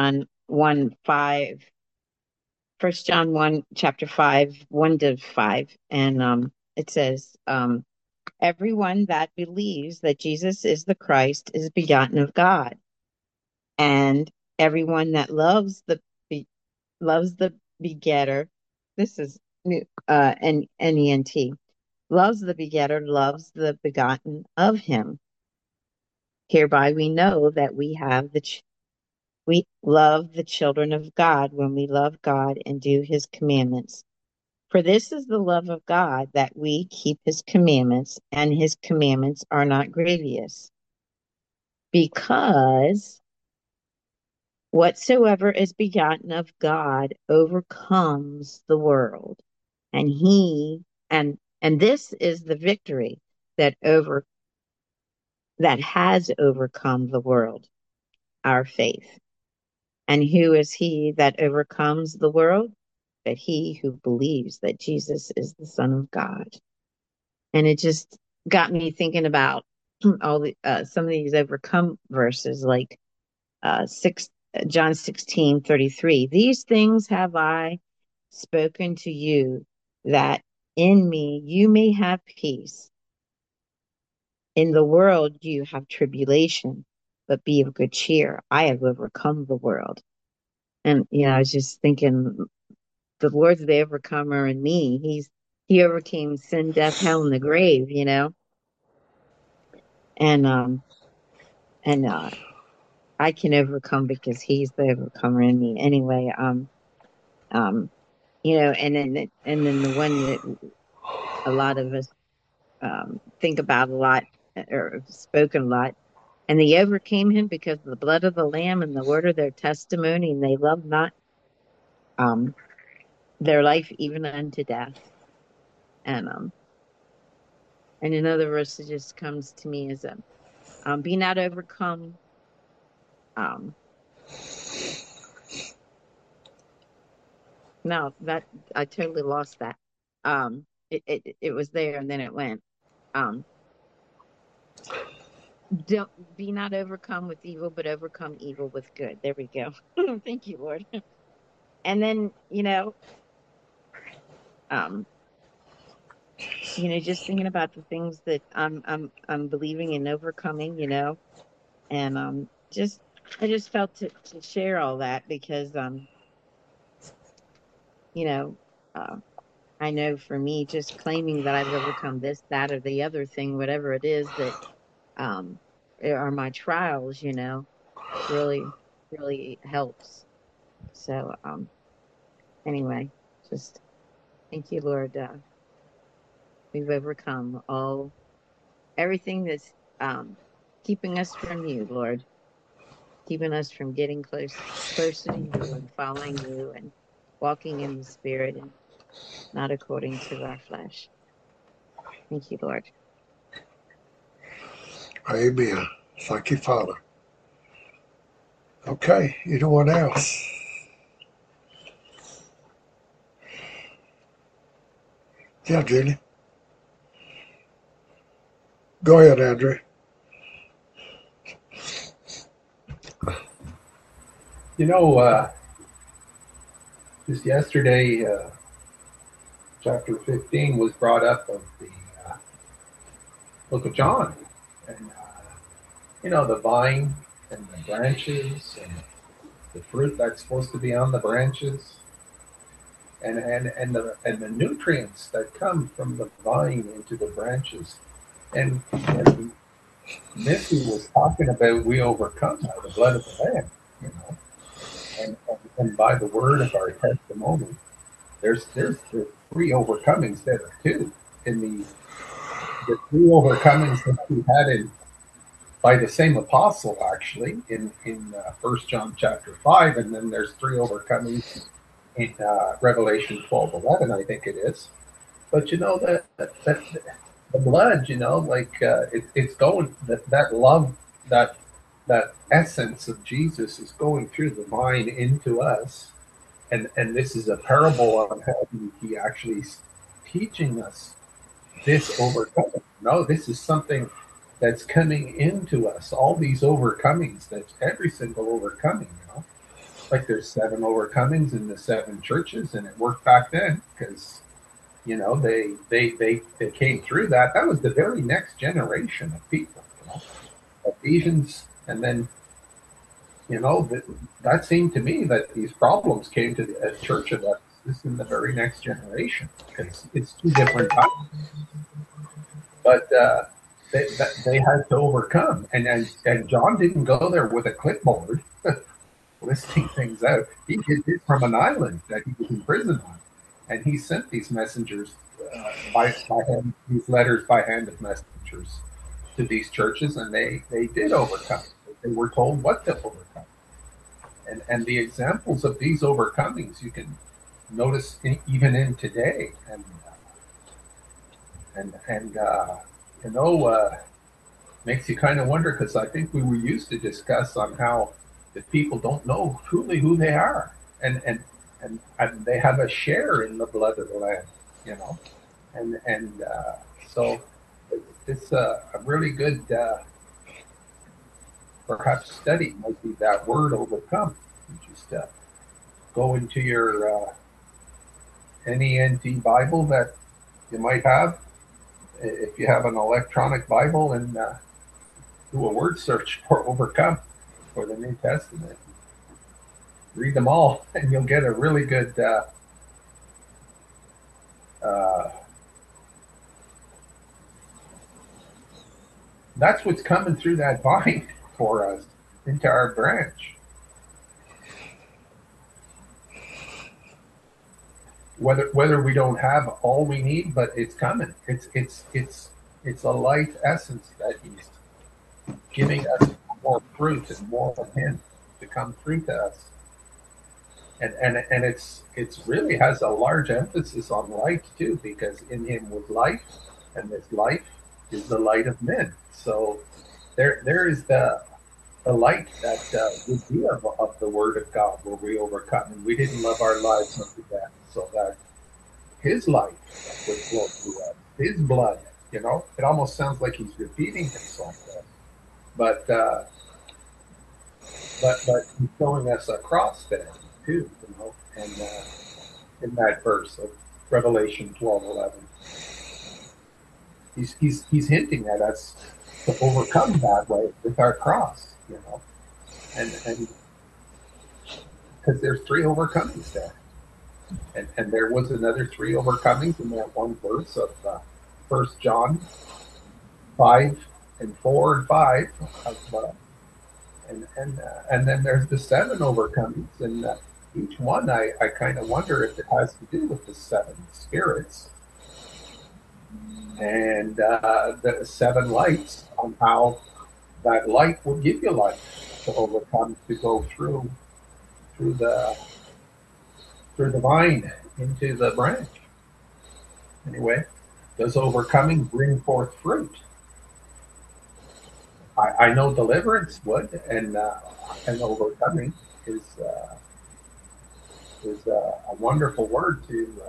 First John 1, chapter 5, 1 to 5. And it says, everyone that believes that Jesus is the Christ is begotten of God. And everyone that loves the begetter, this is new, NENT, loves the begetter, loves the begotten of him. Hereby we know that we love the children of God when we love God and do his commandments. For this is the love of God, that we keep his commandments, and his commandments are not grievous. Because whatsoever is begotten of God overcomes the world. And this is the victory that has overcome the world, our faith. And who is he that overcomes the world? But he who believes that Jesus is the Son of God. And it just got me thinking about all the some of these overcome verses, like 6 John 16:33. These things have I spoken to you, that in me you may have peace. In the world you have tribulation, but be of good cheer. I have overcome the world. And I was just thinking, the Lord's the overcomer in me. He overcame sin, death, hell, and the grave. And I can overcome because He's the overcomer in me. Anyway, and then the one that a lot of us think about a lot, or have spoken a lot. And they overcame him because of the blood of the Lamb and the word of their testimony, and they loved not um, their life even unto death. And another verse that just comes to me is, be not overcome. Um, no, that I totally lost that. It was there and then it went. Um, don't be not overcome with evil, but overcome evil with good. There we go. Thank you, Lord. And then, um, just thinking about the things that I'm believing in overcoming, and I just felt to share all that because you know, uh, I know for me, just claiming that I've overcome this, that, or the other thing, whatever it is that um are my trials, really, really helps. So anyway, just thank you, Lord. We've overcome everything that's keeping us from you, Lord, keeping us from getting closer to you and following you and walking in the Spirit and not according to our flesh. Thank you, Lord. Amen. Thank you, Father. Okay, anyone else? Yeah, Julie. Go ahead, Andrew. You know, just yesterday, chapter 15 was brought up of the book of John. And, you know, the vine and the branches and the fruit that's supposed to be on the branches and the nutrients that come from the vine into the branches. And Missy was talking about we overcome by the blood of the Lamb, you know, and by the word of our testimony. There's three overcomings there too. In the three overcomings that we had in by the same apostle actually in 1 John chapter 5, and then there's three overcomings in Revelation 12:11, I think it is. But you know that the blood, you know, like it's going that love that essence of Jesus is going through the vine into us, and this is a parable on how he actually is teaching us this overcoming. No, this is something that's coming into us. All these overcomings, that's every single overcoming, you know. Like there's 7 overcomings in the 7 churches, and it worked back then because you know they came through that. That was the very next generation of people, you know. Ephesians, and then you know that seemed to me that these problems came to the church of Ephesus in the very next generation because it's 2 different times. But they had to overcome, and John didn't go there with a clipboard listing things out. He did it from an island that he was in prison on, and he sent these messengers by hand, these letters by hand of messengers to these churches, and they did overcome. They were told what to overcome, and the examples of these overcomings you can notice even in today, and you know, makes you kind of wonder because I think we were used to discuss on how the people don't know truly who they are, and they have a share in the blood of the Lamb, you know, and so it's a really good perhaps study might be that word overcome. You just go into your NENT Bible that you might have. If you have an electronic Bible, and do a word search for overcome for the New Testament. Read them all, and you'll get a really good that's what's coming through that vine for us into our branch. Whether we don't have all we need, but it's coming. It's a life essence that he's giving us more fruit and more of him to come through to us. And it's really has a large emphasis on light too, because in him was life, and this life is the light of men. So there is the light that would be of the word of God where we overcome, and we didn't love our lives unto death, so that his light would flow through us, his blood. You know, it almost sounds like he's repeating himself there, but he's showing us a cross there too, you know, and in that verse of Revelation 12:11, he's hinting at us to overcome that way with our cross, you know, and because there's 3 overcomings there, and there was another 3 overcomings in that one verse of 1 John 5 and 4 and 5 of, and then there's the 7 overcomings, and each one I kind of wonder if it has to do with the 7 spirits and the 7 lights on how that light will give you light to overcome, to go through the through the vine into the branch. Anyway, does overcoming bring forth fruit? I know deliverance would, and overcoming is a wonderful word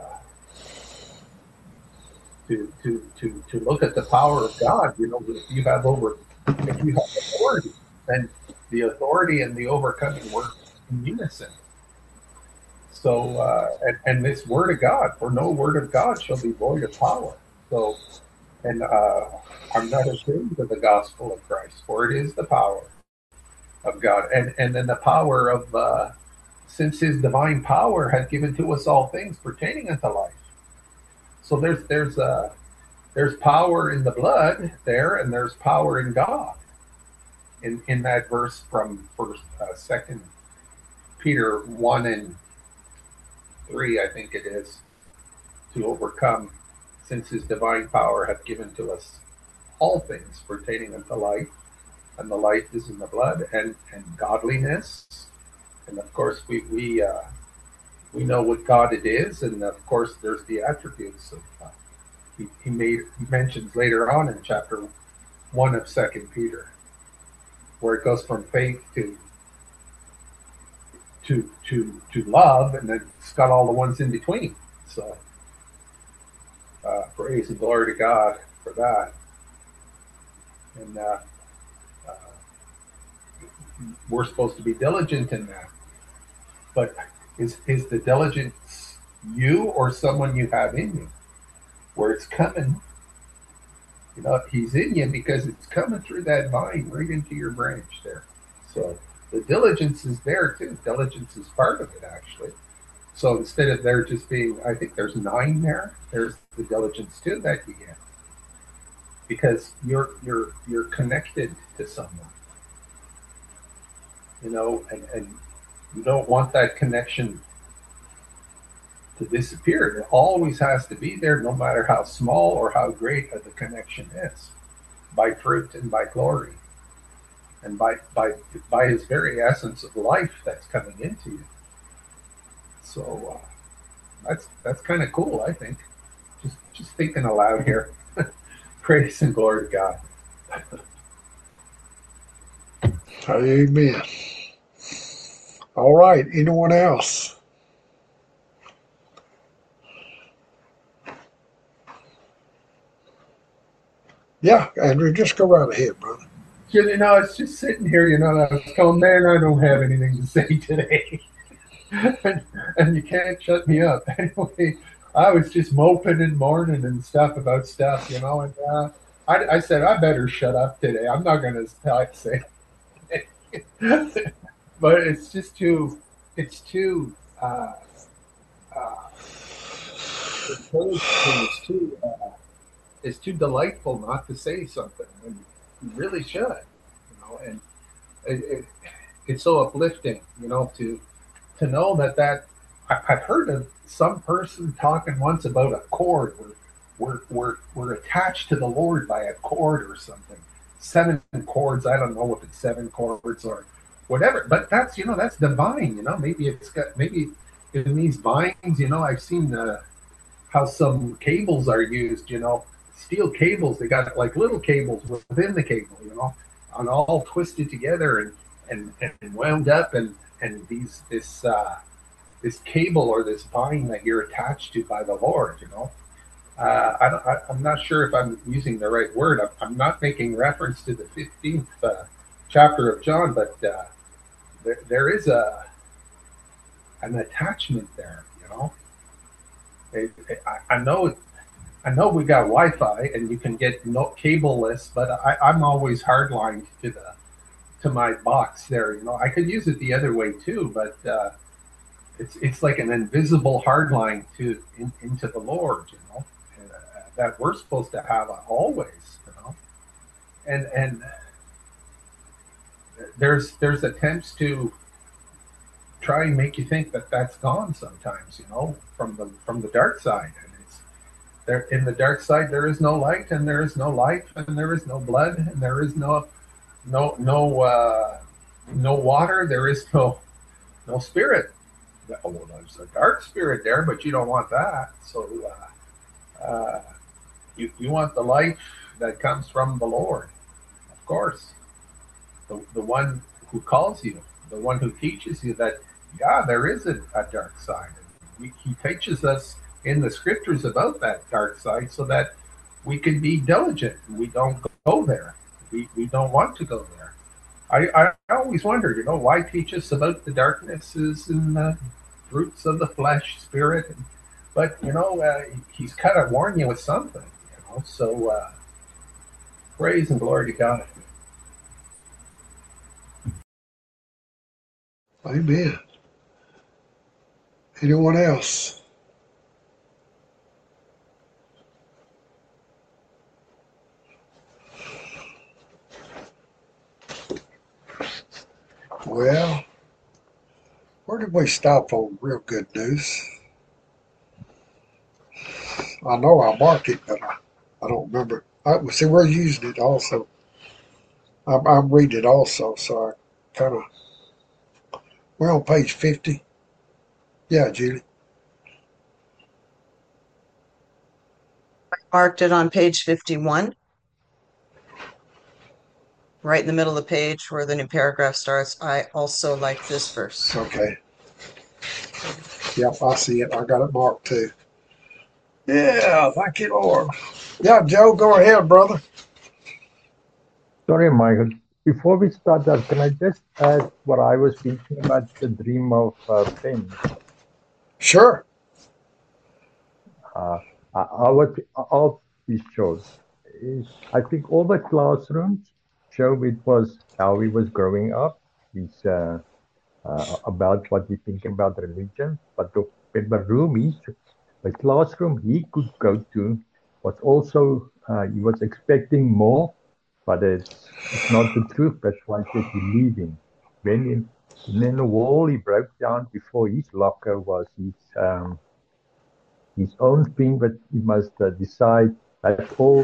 to look at the power of God. You know, if you have authority, then the authority and the overcoming work in unison. So, and this word of God, for no word of God shall be void of power. So, and I'm not ashamed of the gospel of Christ, for it is the power of God, and then the power of since His divine power hath given to us all things pertaining unto life. So there's power in the blood there, and there's power in God. In that verse from Second Peter 1:3, I think it is, to overcome, since His divine power hath given to us all things pertaining unto life, and the life is in the blood, and godliness, and of course we know what God it is, and of course there's the attributes of he mentions later on in chapter 1 of Second Peter, where it goes from faith to love, and then it's got all the ones in between. So praise and glory to God for that. And we're supposed to be diligent in that. But is the diligence you or someone you have in you? Where it's coming, you know, He's in you because it's coming through that vine right into your branch there. So the diligence is there too. Diligence is part of it, actually. So instead of there just being, I think there's 9 there. There's the diligence too that you get, because you're connected to someone, you know, and you don't want that connection to disappear. It always has to be there, no matter how small or how great the connection is, by fruit and by glory, and by His very essence of life that's coming into you. So that's kind of cool, I think. Just thinking aloud here. Praise and glory to God. Amen. All right. Anyone else? Yeah, Andrew, just go right ahead, brother. You know, it's just sitting here, you know, I was going, man, I don't have anything to say today. and you can't shut me up. Anyway, I was just moping and mourning and stuff about stuff, you know, and I said, I better shut up today. I'm not going to say it. But it's just it's too, it's too delightful not to say something. And you really should, you know, and it's so uplifting, you know, to know that I've heard of some person talking once about a cord. We're attached to the Lord by a cord or something. 7 cords. I don't know if it's 7 cords or whatever, but that's, you know, that's divine. You know, maybe in these vines. You know, I've seen how some cables are used. You know, steel cables. They got like little cables within the cable. You know, and all twisted together and wound up and this cable or this vine that you're attached to by the Lord, you know. I'm not sure if I'm using the right word. I'm not making reference to the 15th chapter of John, but there is an attachment there, you know. I know we got Wi-Fi and you can get cableless, but I'm always hardlined to my box there. You know, I could use it the other way too, but it's like an invisible hard line into the Lord, you know, that we're supposed to have always, you know, and there's attempts to try and make you think that that's gone sometimes, you know, from the dark side, and There in the dark side there is no light, and there is no life, and there is no blood, and there is no water. There is no spirit. Well, there's a dark spirit there, but you don't want that. So you want the life that comes from the Lord, of course. The one who calls you, the one who teaches you that, yeah, there is a dark side. He teaches us in the scriptures about that dark side so that we can be diligent. We don't go there. We don't want to go there. I always wonder, why teach us about the darknesses and the fruits of the flesh, spirit? But, he's kind of warned you with something, So praise and glory to God. Amen. Anyone else? Well, where did we stop on real good news? I know I marked it, but I don't remember. See, we're using it also. I'm reading it also, so I kind of. We're on page 50. Yeah, Julie. Marked it on page 51, right in the middle of the page where the new paragraph starts. I also like this verse. Okay. Yep, I see it. I got it marked too. Yeah, thank you, Lord. Yeah, Joe, go ahead, brother. Sorry, Michael. Before we start that, can I just add what I was thinking about the dream of Ben? Sure. I would, I'll be short. I think all the classrooms show it was how he was growing up. He's about what he thinking about religion. But the classroom he could go to was also, he was expecting more, but it's not the truth. That's why he said believing. And then the wall he broke down before his locker was his own thing, but he must decide that's all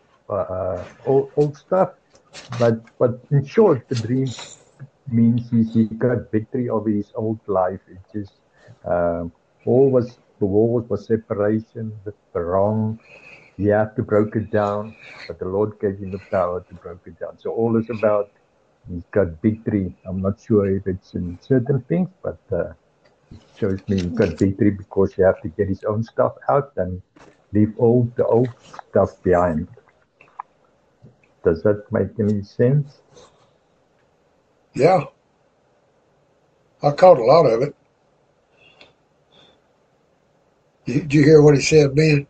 stuff. But in short, the dream means he got victory over his old life. It just the wall was separation, the wrong. He had to break it down, but the Lord gave him the power to break it down. So all is about he's got victory. I'm not sure if it's in certain things, but it shows me he's got victory because he have to get his own stuff out and leave all the old stuff behind. Does that make any sense? Yeah. I caught a lot of it. Did you hear what he said, Ben?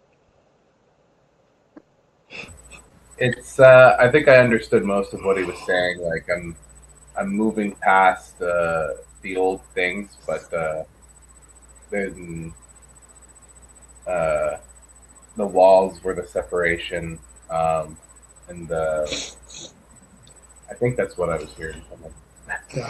It's I think I understood most of what he was saying. Like I'm moving past the old things, but then the walls were the separation, and I think that's what I was hearing from him. Yeah.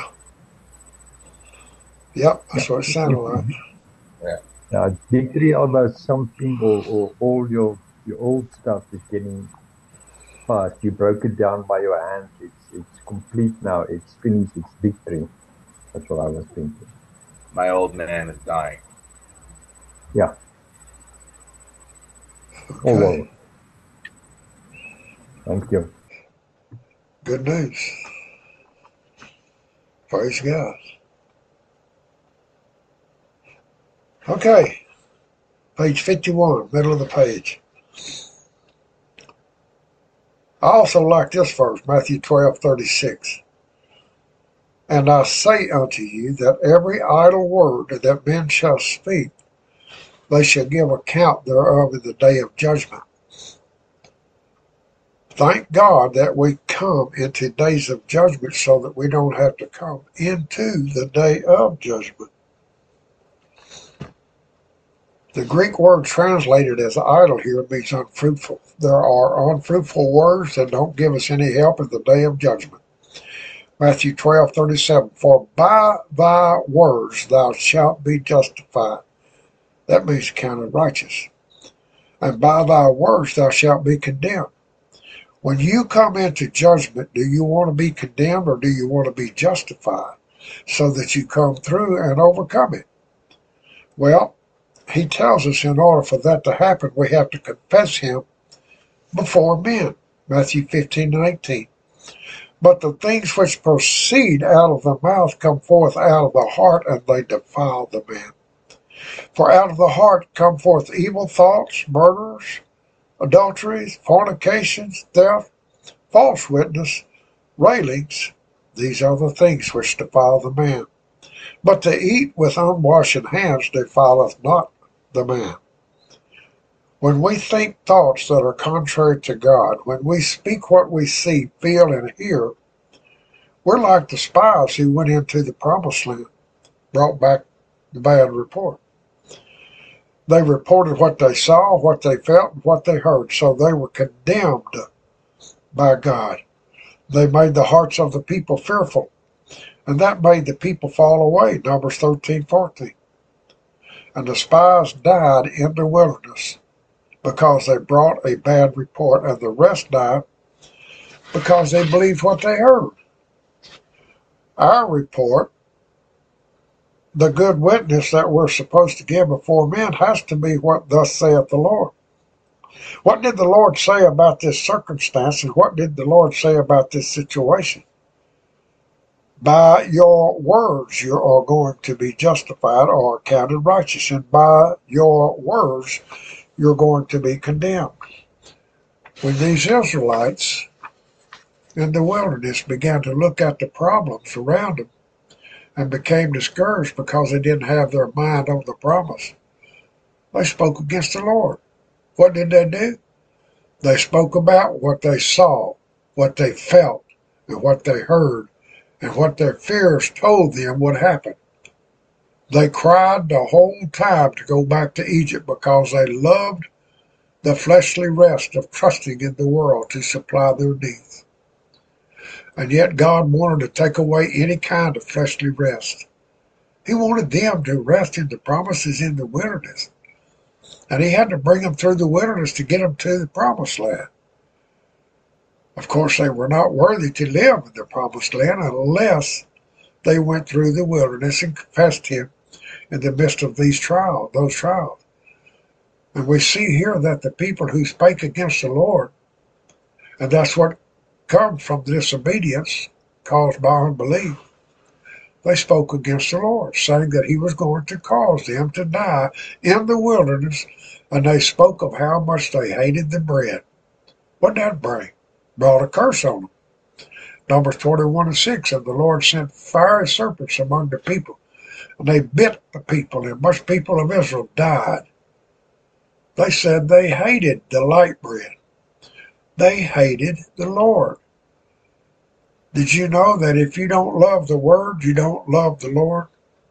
Yep, that's what it sounded like. Yeah. Victory over something or all your old stuff is getting past. You broke it down by your hands. It's complete now. It's finished. It's victory. That's what I was thinking. My old man is dying. Yeah. Okay. Oh, well. Thank you. Good news. Praise God. Okay. Page 51, middle of the page. I also like this verse, Matthew 12:36. And I say unto you that every idle word that men shall speak, they shall give account thereof in the day of judgment. Thank God that we come into days of judgment so that we don't have to come into the day of judgment. The Greek word translated as idle here means unfruitful. There are unfruitful words that don't give us any help in the day of judgment. Matthew 12:37, for by thy words thou shalt be justified. That means counted righteous. and by thy words thou shalt be condemned. When you come into judgment, do you want to be condemned or do you want to be justified so that you come through and overcome it? Well, he tells us in order for that to happen, we have to confess him before men. Matthew 15:18. But the things which proceed out of the mouth come forth out of the heart, and they defile the man. For out of the heart come forth evil thoughts, murders, adulteries, fornications, theft, false witness, railings. These are the things which defile the man. But to eat with unwashen hands defileth not the man. When we think thoughts that are contrary to God, when we speak what we see, feel, and hear, we're like the spies who went into the promised land, brought back the bad report. They reported what they saw, what they felt, and what they heard, so they were condemned by God. They made the hearts of the people fearful, and that made the people fall away, Numbers 13:14. And the spies died in the wilderness because they brought a bad report, and the rest died because they believed what they heard. Our report, the good witness that we're supposed to give before men, has to be what thus saith the Lord. What did the Lord say about this circumstance, and what did the Lord say about this situation? By your words you are going to be justified or counted righteous, and by your words you're going to be condemned. When these Israelites in the wilderness began to look at the problems around them and became discouraged because they didn't have their mind on the promise, they spoke against the Lord. What did they do? They spoke about what they saw, what they felt, and what they heard, and what their fears told them would happen. They cried the whole time to go back to Egypt because they loved the fleshly rest of trusting in the world to supply their needs. And yet God wanted to take away any kind of fleshly rest. He wanted them to rest in the promises in the wilderness. And he had to bring them through the wilderness to get them to the promised land. Of course, they were not worthy to live in the promised land unless they went through the wilderness and confessed him in the midst of those trials. And we see here that the people who spake against the Lord, and that's what comes from disobedience caused by unbelief, they spoke against the Lord, saying that he was going to cause them to die in the wilderness, and they spoke of how much they hated the bread. What did that bring? Brought a curse on them. Numbers 21:6, and the Lord sent fiery serpents among the people, and they bit the people, and much people of Israel died. They said they hated the light bread. They hated the Lord. Did you know that if you don't love the Word, you don't love the Lord?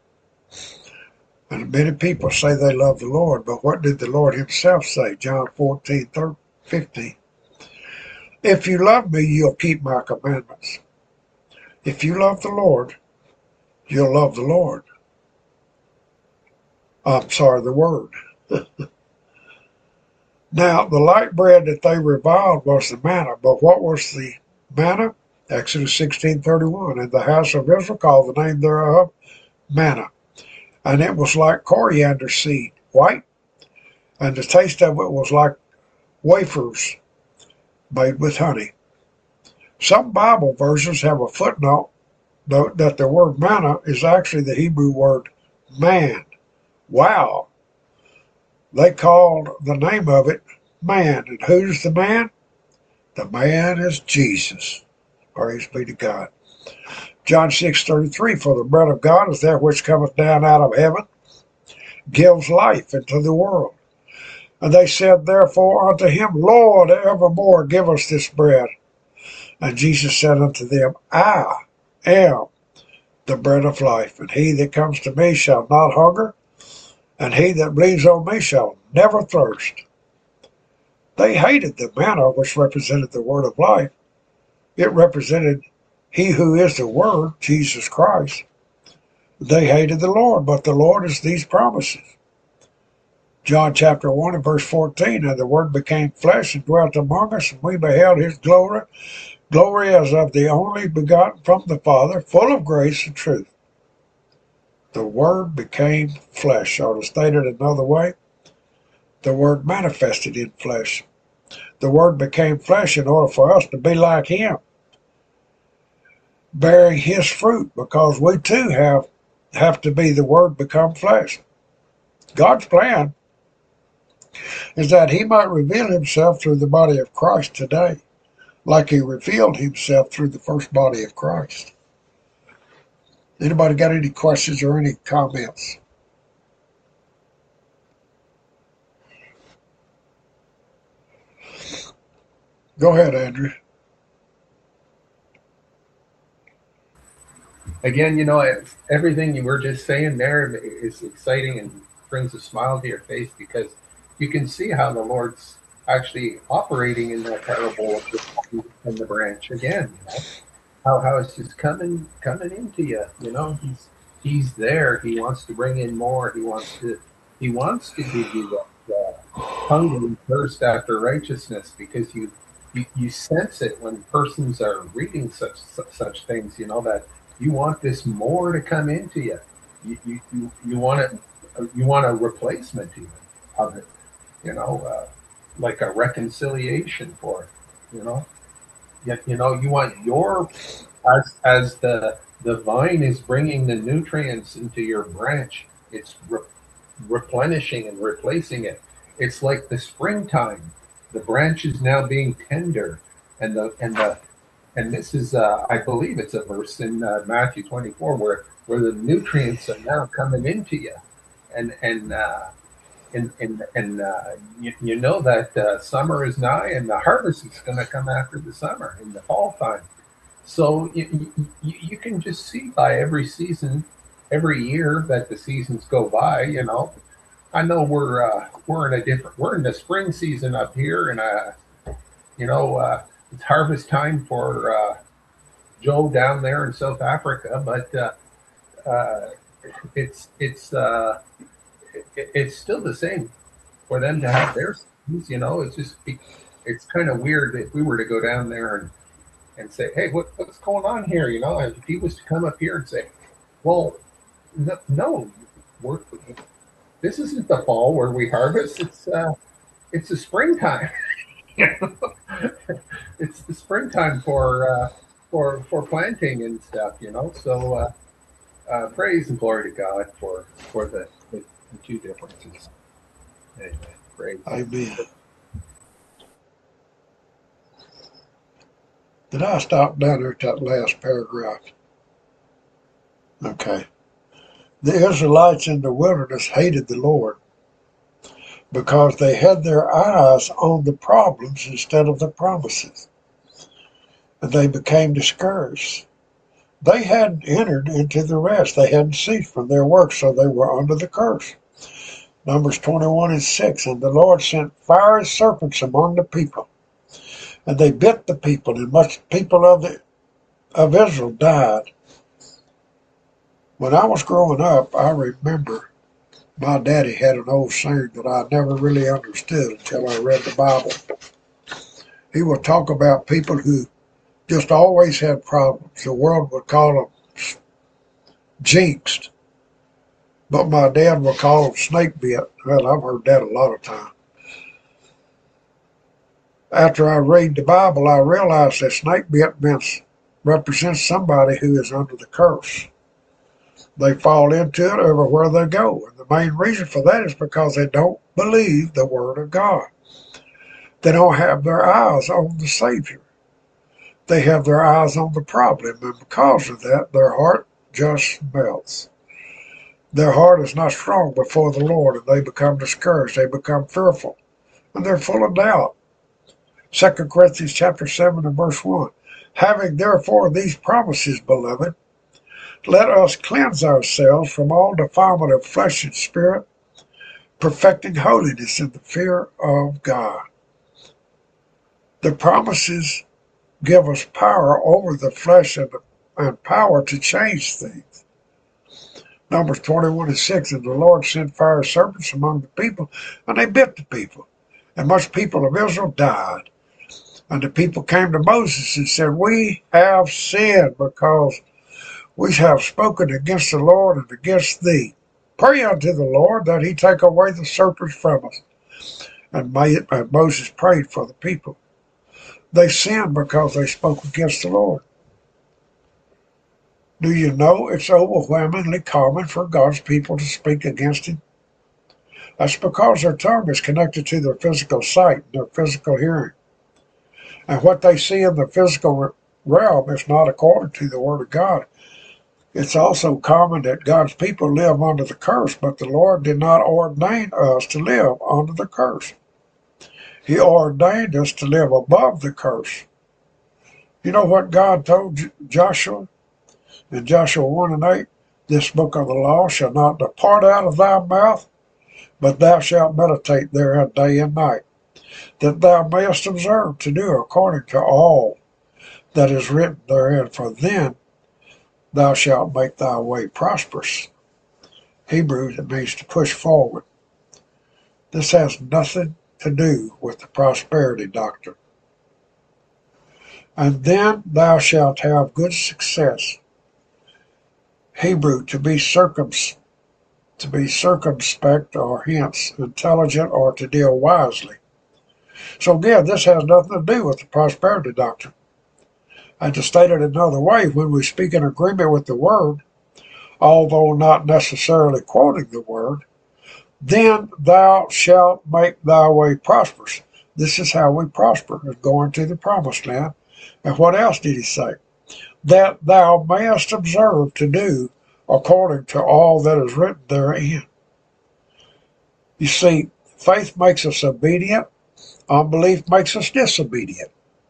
And many people say they love the Lord, but what did the Lord himself say? John 14:15. If you love me, you'll keep my commandments. If you love the Lord, you'll love the Lord. The Word. Now, the light bread that they reviled was the manna, but what was the manna? Exodus 16:31, and the house of Israel called the name thereof manna, and it was like coriander seed, white, and the taste of it was like wafers made with honey. Some Bible versions have a footnote note that the word manna is actually the Hebrew word man. Wow. They called the name of it man. And who's the man? The man is Jesus. Praise be to God. John 6:33, for the bread of God is that which cometh down out of heaven, gives life into the world. And they said therefore unto him, Lord, evermore give us this bread. And Jesus said unto them, I am the bread of life, and he that comes to me shall not hunger, and he that believes on me shall never thirst. They hated the manna, which represented the word of life. It represented he who is the Word, Jesus Christ. They hated the Lord, but the Lord is these promises. John chapter 1 and verse 14, and the Word became flesh and dwelt among us, and we beheld his glory, glory as of the only begotten from the Father, full of grace and truth. The Word became flesh, or to state it another way, the Word manifested in flesh. The Word became flesh in order for us to be like him, bearing his fruit, because we too have to be the Word become flesh. God's plan is that he might reveal himself through the body of Christ today, like he revealed himself through the first body of Christ. Anybody got any questions or any comments? Go ahead, Andrew. Again, everything you were just saying there is exciting and brings a smile to your face, because you can see how the Lord's actually operating in that parable of the vine and the branch again. How it's just coming into you. He's there. He wants to bring in more. He wants to give you that hunger and thirst after righteousness, because you sense it when persons are reading such things. That you want this more to come into you. You want it. You want a replacement even of it. Like a reconciliation for it. You want your, as the vine is bringing the nutrients into your branch, it's replenishing and replacing it. It's like the springtime. The branch is now being tender, and this is I believe it's a verse in Matthew 24 where the nutrients are now coming into you, and you know that summer is nigh, and the harvest is going to come after the summer in the fall time. So you can just see by every season, every year that the seasons go by. I know we're in the spring season up here, and it's harvest time for Joe down there in South Africa, but it's still the same for them to have their seasons. It's kind of weird if we were to go down there and say, hey, what's going on here? If he was to come up here and say, well, no, this isn't the fall where we harvest. It's the springtime. It's the springtime for planting and stuff. So praise and glory to God for the two differences. Anyway, praise. Amen. Did I stop down there at that last paragraph? Okay. The Israelites in the wilderness hated the Lord because they had their eyes on the problems instead of the promises, and they became discouraged. They hadn't entered into the rest. They hadn't ceased from their work, so they were under the curse. Numbers 21 and 6, and the Lord sent fiery serpents among the people, and they bit the people, and much people of Israel died. When I was growing up, I remember my daddy had an old saying that I never really understood until I read the Bible. He would talk about people who just always had problems. The world would call them jinxed, but my dad would call them snake bit. Well, I've heard that a lot of times. After I read the Bible, I realized that snake bit represents somebody who is under the curse. They fall into it everywhere they go. And the main reason for that is because they don't believe the Word of God. They don't have their eyes on the Savior. They have their eyes on the problem. And because of that, their heart just melts. Their heart is not strong before the Lord, and they become discouraged. They become fearful, and they're full of doubt. 2 Corinthians chapter 7 and verse 1. Having therefore these promises, beloved, let us cleanse ourselves from all defilement of flesh and spirit, perfecting holiness in the fear of God. The promises give us power over the flesh and power to change things. Numbers 21:6, and the Lord sent fire serpents among the people, and they bit the people. And much people of Israel died. And the people came to Moses and said, we have sinned because we have spoken against the Lord and against thee. Pray unto the Lord that he take away the serpents from us. And Moses prayed for the people. They sinned because they spoke against the Lord. Do you know it's overwhelmingly common for God's people to speak against him? That's because their tongue is connected to their physical sight, their physical hearing. And what they see in the physical realm is not according to the Word of God. It's also common that God's people live under the curse, but the Lord did not ordain us to live under the curse. He ordained us to live above the curse. You know what God told Joshua? In Joshua 1:8, this book of the law shall not depart out of thy mouth, but thou shalt meditate therein day and night, that thou mayest observe to do according to all that is written therein, for then thou shalt make thy way prosperous. Hebrews, it means to push forward. This has nothing to do with the prosperity doctrine. And then thou shalt have good success. Hebrew, to be circumspect, or hence intelligent, or to deal wisely. So again, this has nothing to do with the prosperity doctrine. And to state it another way, when we speak in agreement with the Word, although not necessarily quoting the Word, then thou shalt make thy way prosperous. This is how we prosper, is going to the promised land. And what else did he say? That thou mayest observe to do according to all that is written therein. You see, faith makes us obedient, unbelief makes us disobedient.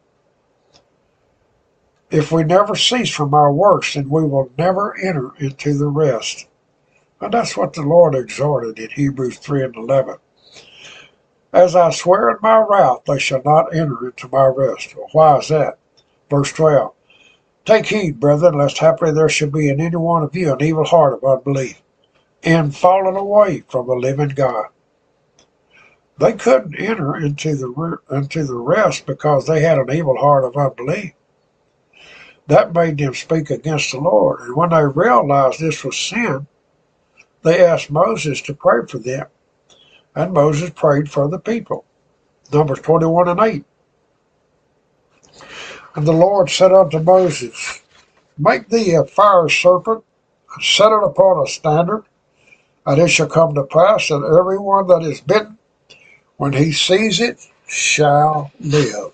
If we never cease from our works, then we will never enter into the rest. And that's what the Lord exhorted in Hebrews 3:11. As I swear in my wrath, they shall not enter into my rest. Well, why is that? Verse 12. Take heed, brethren, lest haply there should be in any one of you an evil heart of unbelief, in falling away from the living God. They couldn't enter into the rest because they had an evil heart of unbelief. That made them speak against the Lord. And when they realized this was sin, they asked Moses to pray for them. And Moses prayed for the people. Numbers 21:8. And the Lord said unto Moses, make thee a fire serpent, and set it upon a standard, and it shall come to pass that every one that is bitten, when he sees it, shall live.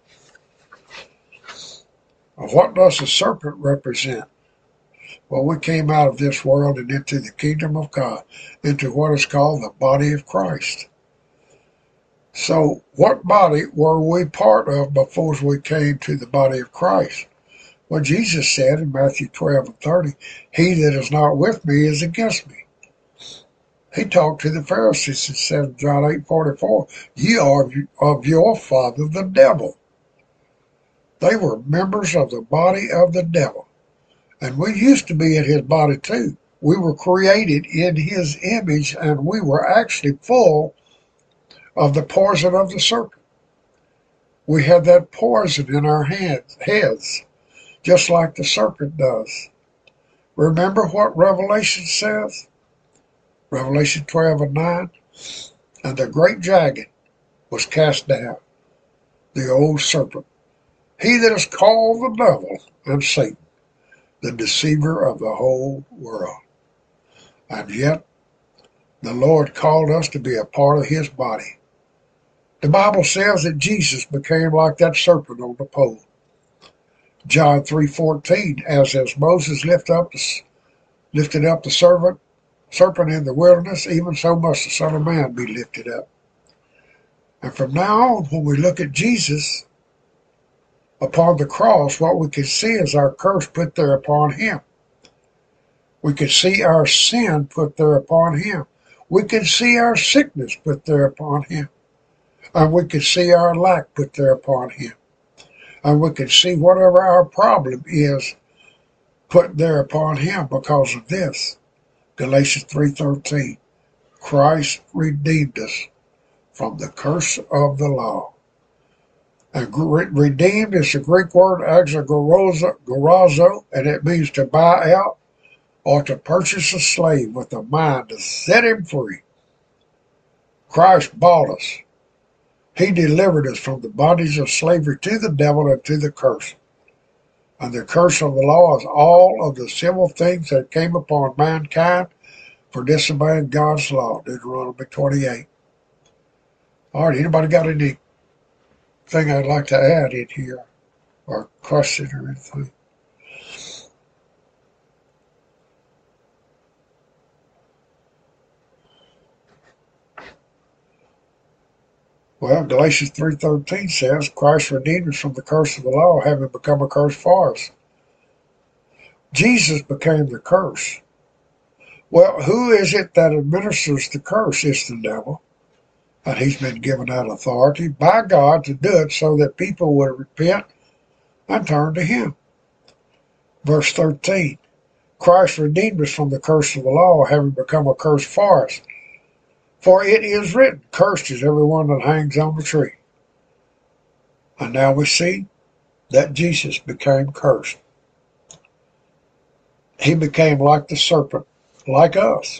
What does the serpent represent? Well, we came out of this world and into the kingdom of God, into what is called the body of Christ. So what body were we part of before we came to the body of Christ? Well, Jesus said in Matthew 12:30, he that is not with me is against me. He talked to the Pharisees and said in John 8:44, ye are of your father the devil. They were members of the body of the devil. And we used to be in his body too. We were created in his image, and we were actually full of the poison of the serpent. We had that poison in our heads, just like the serpent does. Remember what Revelation says? Revelation 12:9. And the great dragon was cast down, the old serpent, he that is called the devil and Satan, the deceiver of the whole world. And yet, the Lord called us to be a part of his body. The Bible says that Jesus became like that serpent on the pole. John 3:14, as Moses lifted up the serpent in the wilderness, even so must the Son of Man be lifted up. And from now on, when we look at Jesus upon the cross, what we can see is our curse put there upon him. We can see our sin put there upon him. We can see our sickness put there upon him. And we can see our lack put there upon him. And we can see whatever our problem is put there upon him because of this. Galatians 3:13. Christ redeemed us from the curse of the law. And redeemed is the Greek word agorzo, and it means to buy out or to purchase a slave with a mind to set him free. Christ bought us. He delivered us from the bondage of slavery to the devil and to the curse. And the curse of the law is all of the civil things that came upon mankind for disobeying God's law. Deuteronomy 28. All right, anybody got anything I'd like to add in here, or question or anything? Well, Galatians 3:13 says, Christ redeemed us from the curse of the law, having become a curse for us. Jesus became the curse. Well, who is it that administers the curse? It's the devil. And he's been given that authority by God to do it so that people would repent and turn to him. Verse 13, Christ redeemed us from the curse of the law, having become a curse for us. For it is written, cursed is everyone that hangs on the tree. And now we see that Jesus became cursed. He became like the serpent, like us.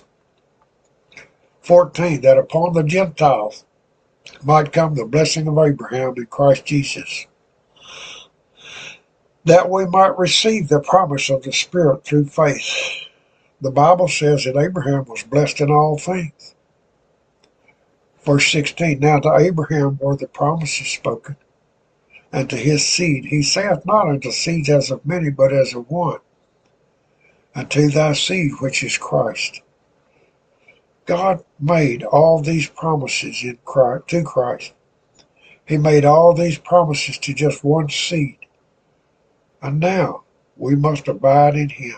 14, that upon the Gentiles might come the blessing of Abraham in Christ Jesus, that we might receive the promise of the Spirit through faith. The Bible says that Abraham was blessed in all things. Verse 16, now to Abraham were the promises spoken, and to his seed. He saith not unto seeds as of many, but as of one, and to thy seed, which is Christ. God made all these promises in Christ, to Christ. He made all these promises to just one seed. And now we must abide in him.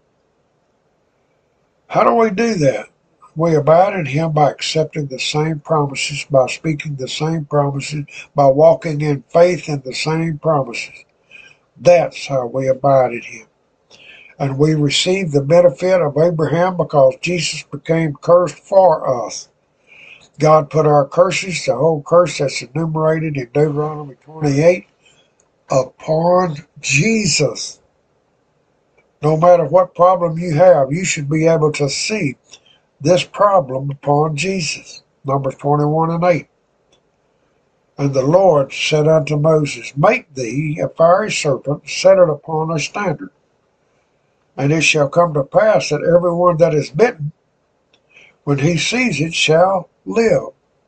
How do we do that? We abide in him by accepting the same promises, by speaking the same promises, by walking in faith in the same promises. That's how we abide in him. And we receive the benefit of Abraham because Jesus became cursed for us. God put our curses, the whole curse that's enumerated in Deuteronomy 28, upon Jesus. No matter what problem you have, you should be able to see this problem upon Jesus. Numbers 21 and 8. And the Lord said unto Moses, make thee a fiery serpent, set it upon a standard. And it shall come to pass that everyone that is bitten, when he sees it, shall live.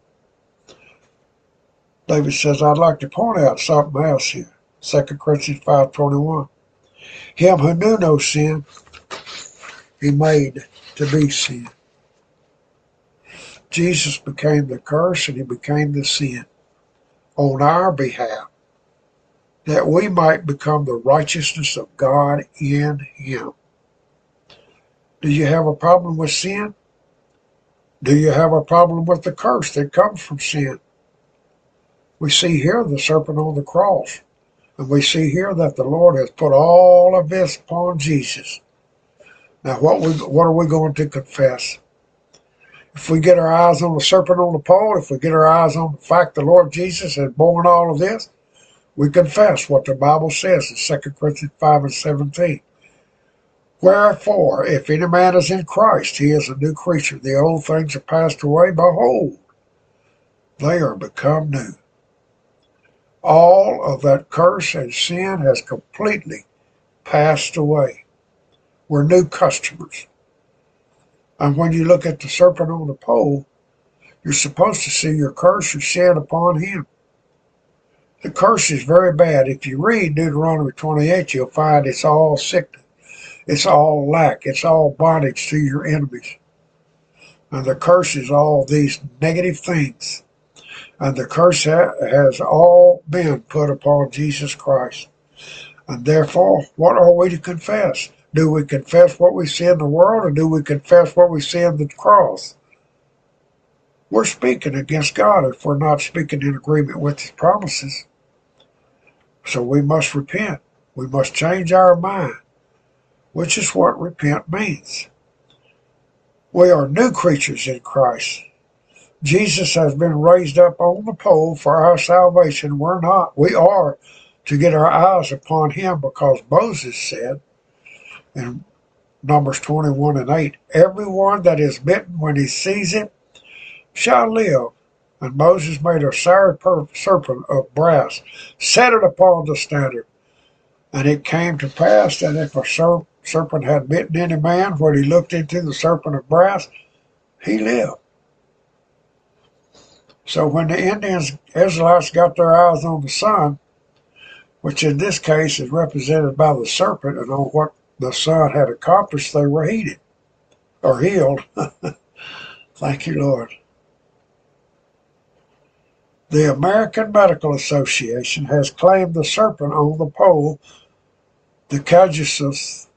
David says, I'd like to point out something else here. 2 Corinthians 5:21. Him who knew no sin, he made to be sin. Jesus became the curse and he became the sin on our behalf, that we might become the righteousness of God in him. Do you have a problem with sin? Do you have a problem with the curse that comes from sin? We see here the serpent on the cross, and we see here that the Lord has put all of this upon Jesus. Now, what are we going to confess? If we get our eyes on the serpent on the pole, if we get our eyes on the fact the Lord Jesus has borne all of this, we confess what the Bible says in 2 Corinthians 5:17. Wherefore, if any man is in Christ, he is a new creature. The old things are passed away. Behold, they are become new. All of that curse and sin has completely passed away. We're new customers. And when you look at the serpent on the pole, you're supposed to see your curse or sin upon him. The curse is very bad. If you read Deuteronomy 28, you'll find it's all sickness. It's all lack. It's all bondage to your enemies. And the curse is all these negative things. And the curse has all been put upon Jesus Christ. And therefore, what are we to confess? Do we confess what we see in the world, or do we confess what we see in the cross? We're speaking against God if we're not speaking in agreement with his promises. So we must repent. We must change our mind, which is what repent means. We are new creatures in Christ. Jesus has been raised up on the pole for our salvation. We're not. We are to get our eyes upon him, because Moses said in Numbers 21:8, everyone that is bitten when he sees it shall live. And Moses made a serpent of brass, set it upon the standard. And it came to pass that if a serpent had bitten any man, when he looked into the serpent of brass, he lived. So when the Israelites got their eyes on the sun, which in this case is represented by the serpent, and on what the sun had accomplished, they were healed. Thank you, Lord. The American Medical Association has claimed the serpent on the pole, the caduceus,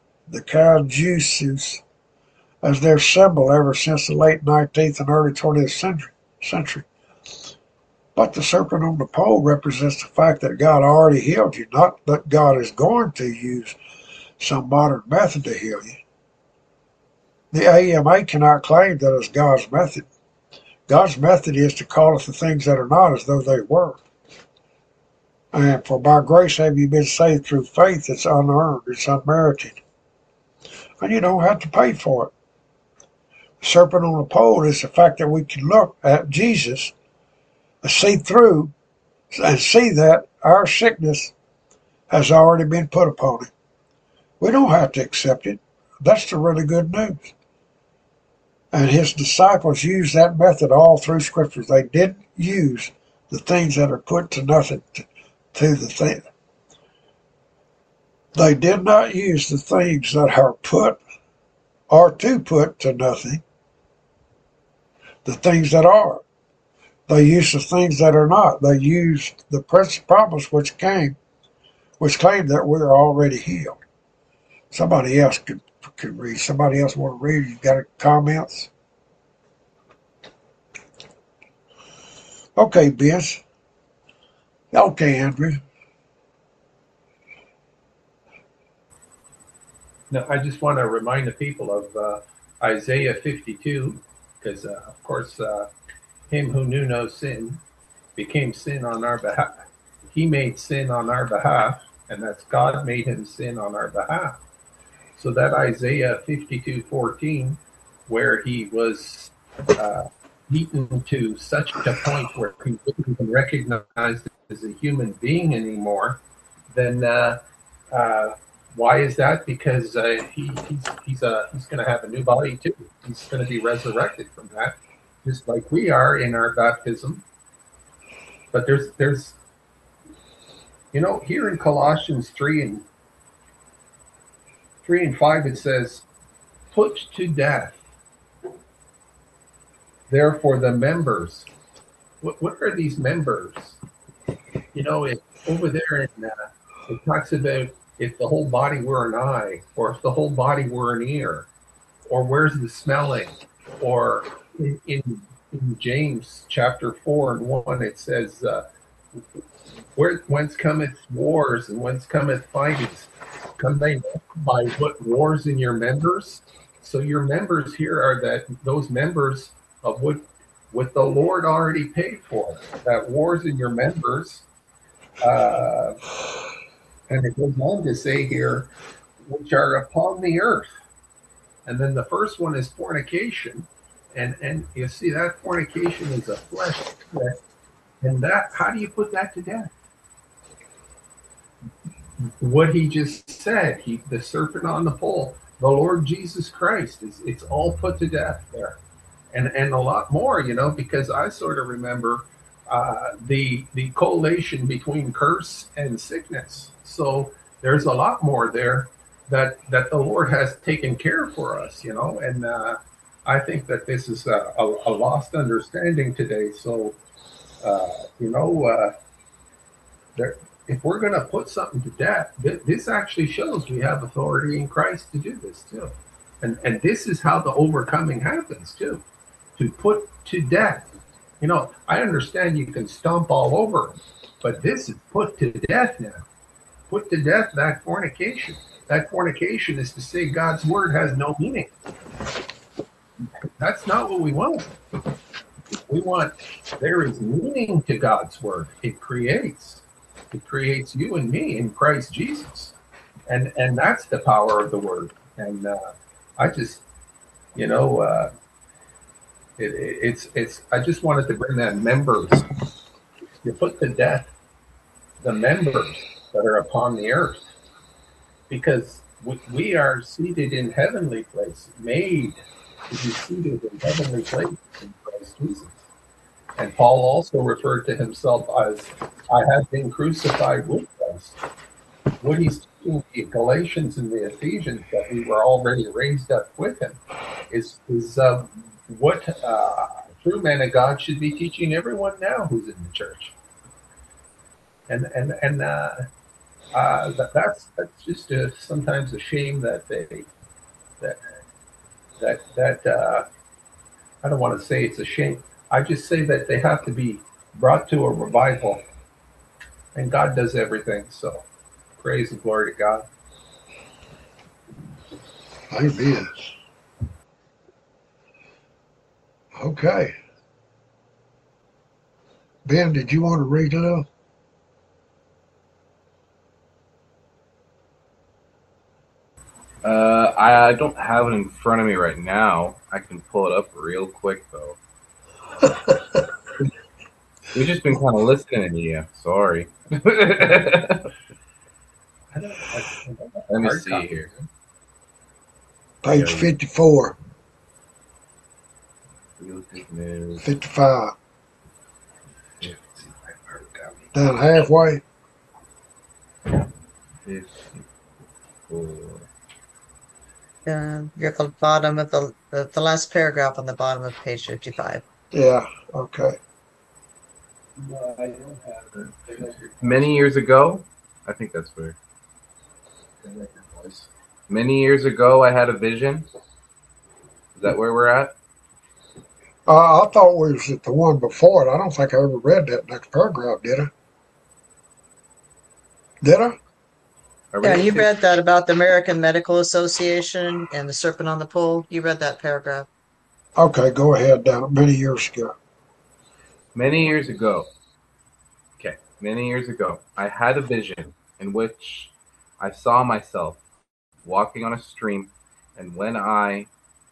as their symbol ever since the late 19th and early 20th century. But the serpent on the pole represents the fact that God already healed you, not that God is going to use some modern method to heal you. The AMA cannot claim that it's God's method. God's method is to calleth the things that are not as though they were. And for by grace have you been saved through faith. It's unearned, it's unmerited. And you don't have to pay for it. The serpent on the pole is the fact that we can look at Jesus, see through, and see that our sickness has already been put upon him. We don't have to accept it. That's the really good news. And his disciples used that method all through Scripture. They didn't use the things that are put to nothing to the thing. They did not use the things that are put or to put to nothing. The things that are. They used the things that are not. They used the promise which claimed that we're already healed. Somebody else could read. Somebody else want to read? You got comments? Okay, Biz. Okay, Andrew. No, I just want to remind the people of Isaiah 52, because, of course, him who knew no sin became sin on our behalf. He made sin on our behalf, and that's God made him sin on our behalf. So that Isaiah 52:14, where he was beaten to such a point where he wasn't even recognized as a human being anymore, then why is that? Because he's going to have a new body too. He's going to be resurrected from that, just like we are in our baptism. But there's here in Colossians 3 and 5 it says, "Put to death, therefore the members." What are these members? Over there it talks about if the whole body were an eye, or if the whole body were an ear, or where's the smelling, or in James chapter 4:1 it says, whence cometh wars and whence cometh fightings? Come they not by what wars in your members? So your members here are those members of what the Lord already paid for. That wars in your members. And it goes on to say here, which are upon the earth. And then the first one is fornication. And you see that fornication is a flesh. And that, how do you put that to death? What he just said, the serpent on the pole, the Lord Jesus Christ, it's all put to death there. And a lot more, because I sort of remember the correlation between curse and sickness. So there's a lot more there that the Lord has taken care for us, and I think that this is a lost understanding today. So, if we're going to put something to death, this actually shows we have authority in Christ to do this too. And this is how the overcoming happens too, to put to death. I understand you can stomp all over them, but this is put to death now. Put to death that fornication. That fornication is to say God's word has no meaning. That's not what we want. We want, there is meaning to God's word. It creates you and me in Christ Jesus. And that's the power of the word. And I just, you know, it's, I just wanted to bring that members. You put to death the members that are upon the earth, because we are seated in heavenly places, made to be seated in heavenly places in Christ Jesus. And Paul also referred to himself as, I have been crucified with Christ. What he's teaching the Galatians and the Ephesians, that we were already raised up with him, is what true man of God should be teaching everyone now who's in the church. And that's just sometimes a shame that I don't want to say it's a shame. I just say that they have to be brought to a revival, and God does everything. So praise and glory to God. Amen. Okay. Ben, did you want to read it? I don't have it in front of me right now. I can pull it up real quick though. We've just been kind of listening to you. Sorry. Let me see here. Page 54, Real good news. 55. Down halfway. 54. You're at the bottom of the last paragraph on the bottom of page 55. Yeah, okay. No, I don't have it. Many years ago, I think that's where. Many years ago, I had a vision. Is that where we're at? I thought we was at the one before it. I don't think I ever read that next paragraph, did I? Did I? Are we Yeah, at you six- read that about the American Medical Association and the serpent on the pole. You read that paragraph. Okay, go ahead. Down many years ago. Many years ago. Okay, many years ago, I had a vision in which I saw myself walking on a stream, and when I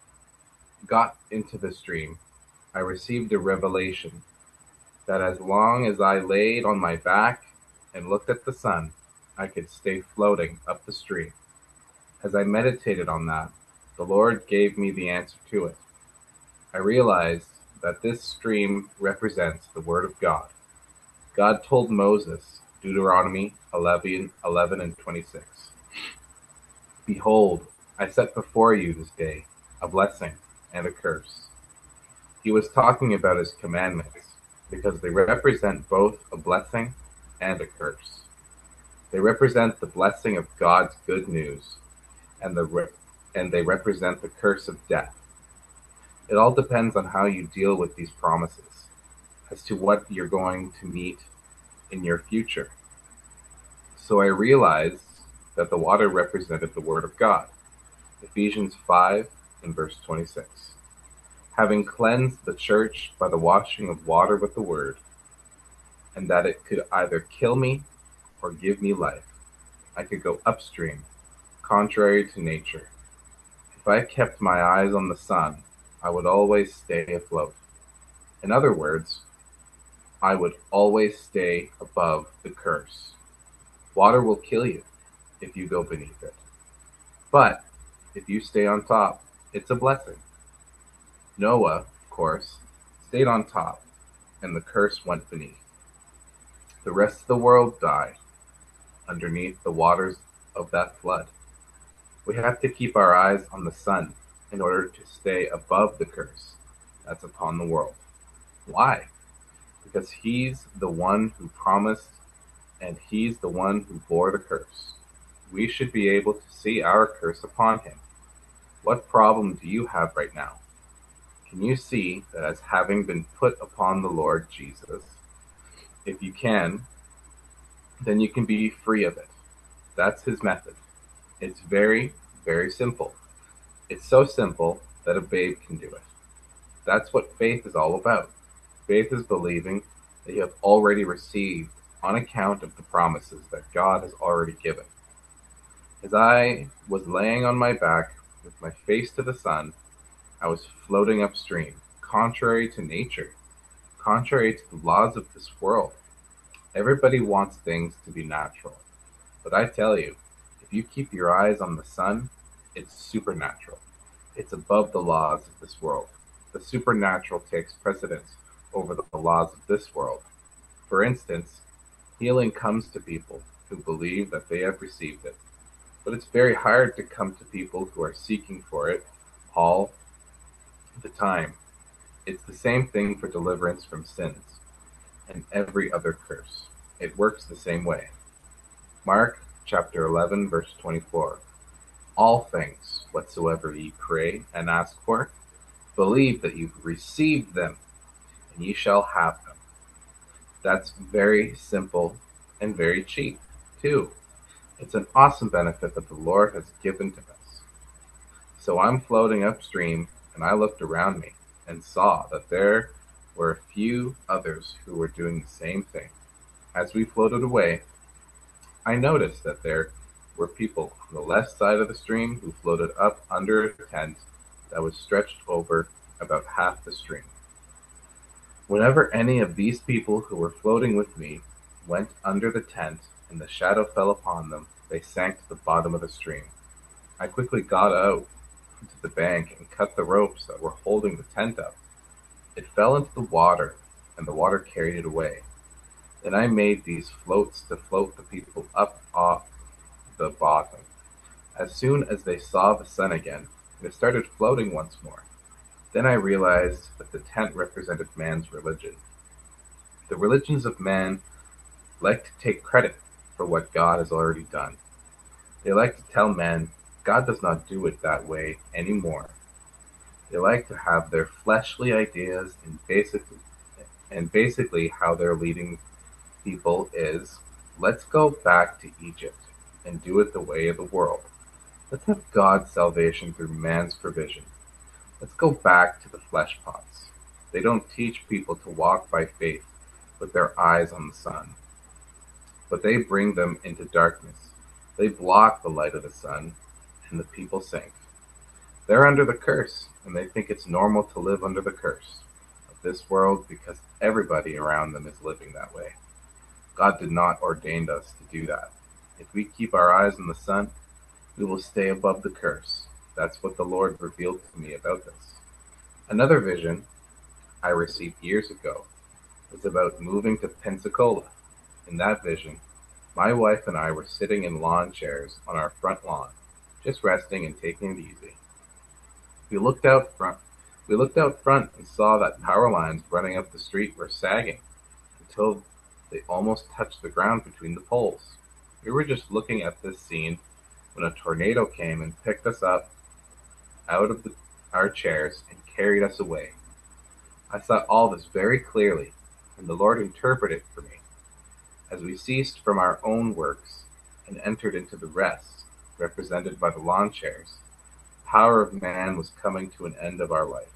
got into the stream, I received a revelation that as long as I laid on my back and looked at the sun, I could stay floating up the stream. As I meditated on that, the Lord gave me the answer to it. I realized that this stream represents the Word of God. God told Moses, Deuteronomy 11 and 26, Behold, I set before you this day a blessing and a curse. He was talking about his commandments because they represent both a blessing and a curse. They represent the blessing of God's good news, and they represent the curse of death. It all depends on how you deal with these promises, as to what you're going to meet in your future. So I realized that the water represented the Word of God. Ephesians 5 and verse 26. Having cleansed the church by the washing of water with the Word, and that it could either kill me or give me life, I could go upstream, contrary to nature. If I kept my eyes on the sun, I would always stay afloat. In other words, I would always stay above the curse. Water will kill you if you go beneath it. But if you stay on top, it's a blessing. Noah, of course, stayed on top, and the curse went beneath. The rest of the world died underneath the waters of that flood. We have to keep our eyes on the sun in order to stay above the curse that's upon the world. Why? Because he's the one who promised, and he's the one who bore the curse. We should be able to see our curse upon him. What problem do you have right now? Can you see that as having been put upon the Lord Jesus? If you can, then you can be free of it. That's his method. It's very, very simple. It's so simple that a babe can do it. That's what faith is all about. Faith is believing that you have already received on account of the promises that God has already given. As I was laying on my back with my face to the sun, I was floating upstream, contrary to nature, contrary to the laws of this world. Everybody wants things to be natural. But I tell you, if you keep your eyes on the sun, it's supernatural. It's above the laws of this world. The supernatural takes precedence over the laws of this world. For instance, healing comes to people who believe that they have received it. But it's very hard to come to people who are seeking for it all the time. It's the same thing for deliverance from sins and every other curse. It works the same way. Mark chapter 11, verse 24. All things whatsoever ye pray and ask for, believe that you've received them, and ye shall have them. That's very simple and very cheap, too. It's an awesome benefit that the Lord has given to us. So I'm floating upstream, and I looked around me and saw that there were a few others who were doing the same thing. As we floated away, I noticed that there were people on the left side of the stream who floated up under a tent that was stretched over about half the stream. Whenever any of these people who were floating with me went under the tent and the shadow fell upon them, they sank to the bottom of the stream. I quickly got out to the bank and cut the ropes that were holding the tent up. It fell into the water, and the water carried it away. Then I made these floats to float the people up off the bottom. As soon as they saw the sun again, they started floating once more. Then I realized that the tent represented man's religion. The religions of man like to take credit for what God has already done. They like to tell men, God does not do it that way anymore. They like to have their fleshly ideas and basically how they're leading people is, let's go back to Egypt and do it the way of the world. Let's have God's salvation through man's provision. Let's go back to the flesh pots. They don't teach people to walk by faith with their eyes on the sun, but they bring them into darkness. They block the light of the sun, and the people sink. They're under the curse, and they think it's normal to live under the curse of this world because everybody around them is living that way. God did not ordain us to do that. If we keep our eyes on the sun, we will stay above the curse. That's what the Lord revealed to me about this. Another vision I received years ago was about moving to Pensacola. In that vision, my wife and I were sitting in lawn chairs on our front lawn, just resting and taking it easy. We looked out front and saw that power lines running up the street were sagging until they almost touched the ground between the poles. We were just looking at this scene when a tornado came and picked us up out of our chairs and carried us away. I saw all this very clearly, and the Lord interpreted it for me. As we ceased from our own works and entered into the rest, represented by the lawn chairs, the power of man was coming to an end of our life,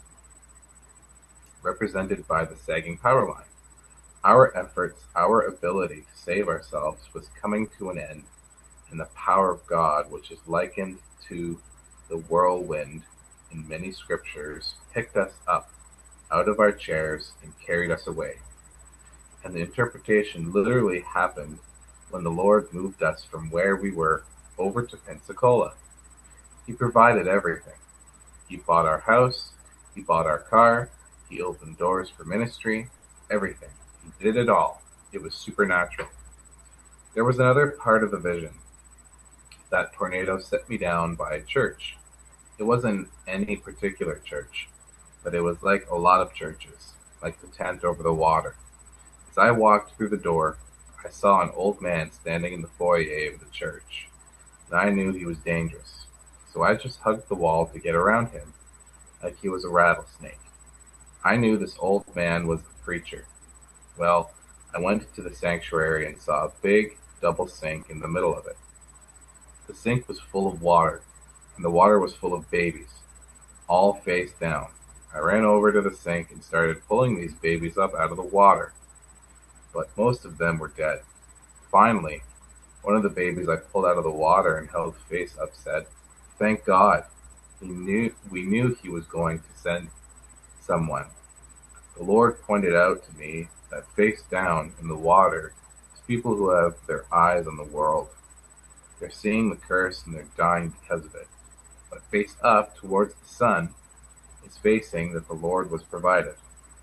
represented by the sagging power line. Our efforts, our ability to save ourselves was coming to an end, and the power of God, which is likened to the whirlwind in many scriptures, picked us up out of our chairs and carried us away. And the interpretation literally happened when the Lord moved us from where we were over to Pensacola. He provided everything. He bought our house, He bought our car, He opened doors for ministry, everything. He did it all. It was supernatural. There was another part of the vision. That tornado set me down by a church. It wasn't any particular church, but it was like a lot of churches, like the tent over the water. As I walked through the door, I saw an old man standing in the foyer of the church, and I knew he was dangerous. So I just hugged the wall to get around him, like he was a rattlesnake. I knew this old man was the preacher. Well, I went to the sanctuary and saw a big double sink in the middle of it. The sink was full of water, and the water was full of babies, all face down. I ran over to the sink and started pulling these babies up out of the water, but most of them were dead. Finally, one of the babies I pulled out of the water and held face up said, "Thank God. We knew he was going to send someone." The Lord pointed out to me that face down in the water is people who have their eyes on the world. They're seeing the curse and they're dying because of it. But face up towards the sun is facing that the Lord was provided.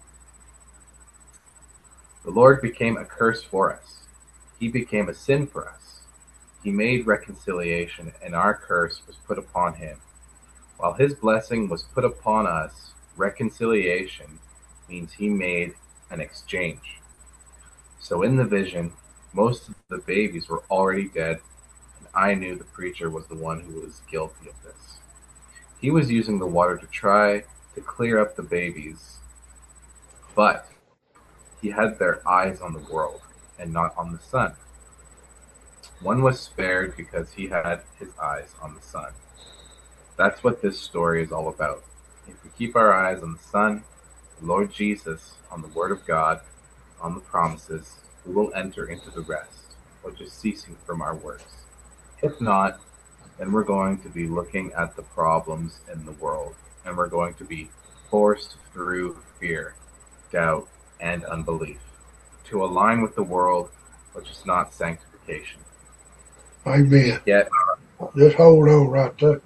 The Lord became a curse for us. He became a sin for us. He made reconciliation, and our curse was put upon him. While his blessing was put upon us, reconciliation means he made an exchange. So in the vision, most of the babies were already dead, and I knew the preacher was the one who was guilty of this. He was using the water to try to clear up the babies, but he had their eyes on the world and not on the sun. One was spared because he had his eyes on the sun. That's what this story is all about. If we keep our eyes on the sun, the Lord Jesus, on the Word of God, on the promises, we will enter into the rest, which is ceasing from our works. If not, then we're going to be looking at the problems in the world, and we're going to be forced through fear, doubt, and unbelief to align with the world, which is not sanctification. Amen. Yet, Just hold on right there.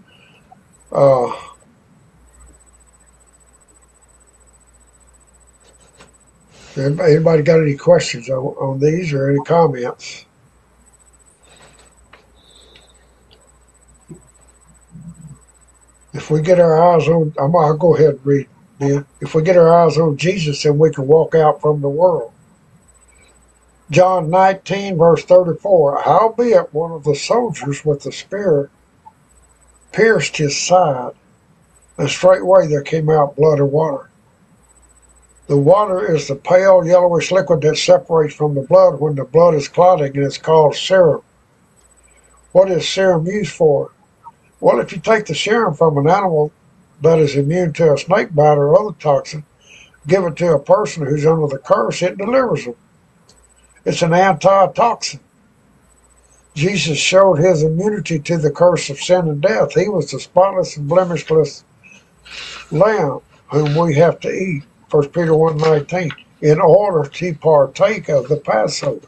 Anybody got any questions on these or any comments? If we get our eyes on, I'll go ahead and read, Ben. If we get our eyes on Jesus, then we can walk out from the world. John 19, verse 34. Howbeit one of the soldiers with the spear pierced his side, and straightway there came out blood and water. The water is the pale yellowish liquid that separates from the blood when the blood is clotting, and it's called serum. What is serum used for? Well, if you take the serum from an animal that is immune to a snake bite or other toxin, give it to a person who's under the curse, it delivers them. It's an antitoxin. Jesus showed his immunity to the curse of sin and death. He was the spotless and blemishless lamb whom we have to eat, 1 Peter 1:19, in order to partake of the Passover.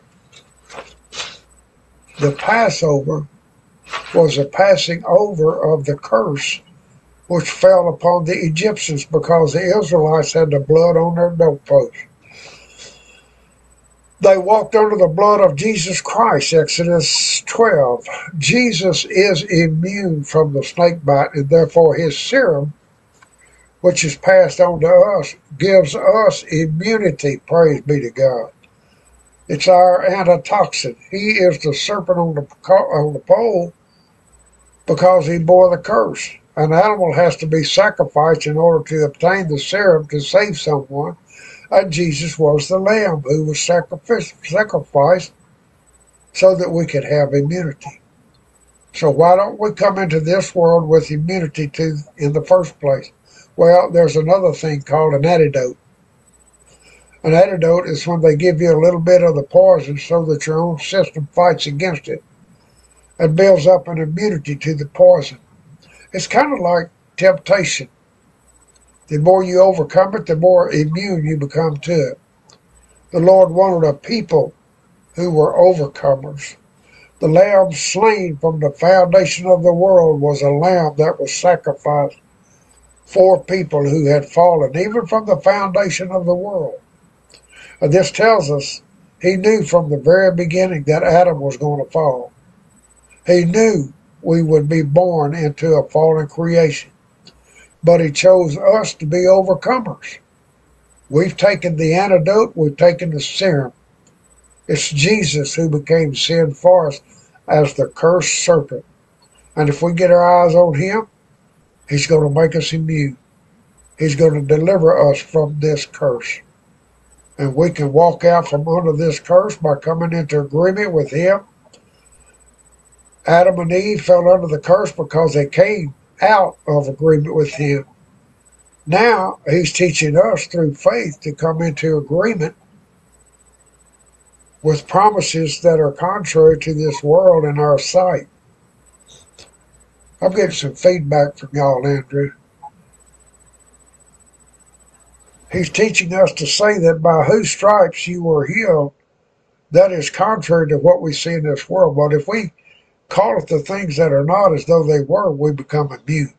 The Passover was a passing over of the curse which fell upon the Egyptians because the Israelites had the blood on their doorposts. They walked under the blood of Jesus Christ, Exodus 12. Jesus is immune from the snake bite, and therefore his serum, which is passed on to us, gives us immunity, praise be to God. It's our antitoxin. He is the serpent on the pole because he bore the curse. An animal has to be sacrificed in order to obtain the serum to save someone. And Jesus was the lamb who was sacrificed so that we could have immunity. So why don't we come into this world with immunity in the first place? Well, there's another thing called an antidote. An antidote is when they give you a little bit of the poison so that your own system fights against it and builds up an immunity to the poison. It's kind of like temptation. The more you overcome it, the more immune you become to it. The Lord wanted a people who were overcomers. The lamb slain from the foundation of the world was a lamb that was sacrificed for people who had fallen, even from the foundation of the world. And this tells us he knew from the very beginning that Adam was going to fall. He knew we would be born into a fallen creation. But he chose us to be overcomers. We've taken the antidote, we've taken the serum. It's Jesus who became sin for us as the cursed serpent. And if we get our eyes on him, he's going to make us immune. He's going to deliver us from this curse. And we can walk out from under this curse by coming into agreement with him. Adam and Eve fell under the curse because they came out of agreement with him. Now he's teaching us through faith to come into agreement with promises that are contrary to this world and our sight. I'm getting some feedback from y'all, Andrew. He's teaching us to say that by whose stripes you were healed, that is contrary to what we see in this world. But if we call it the things that are not as though they were, we become immune.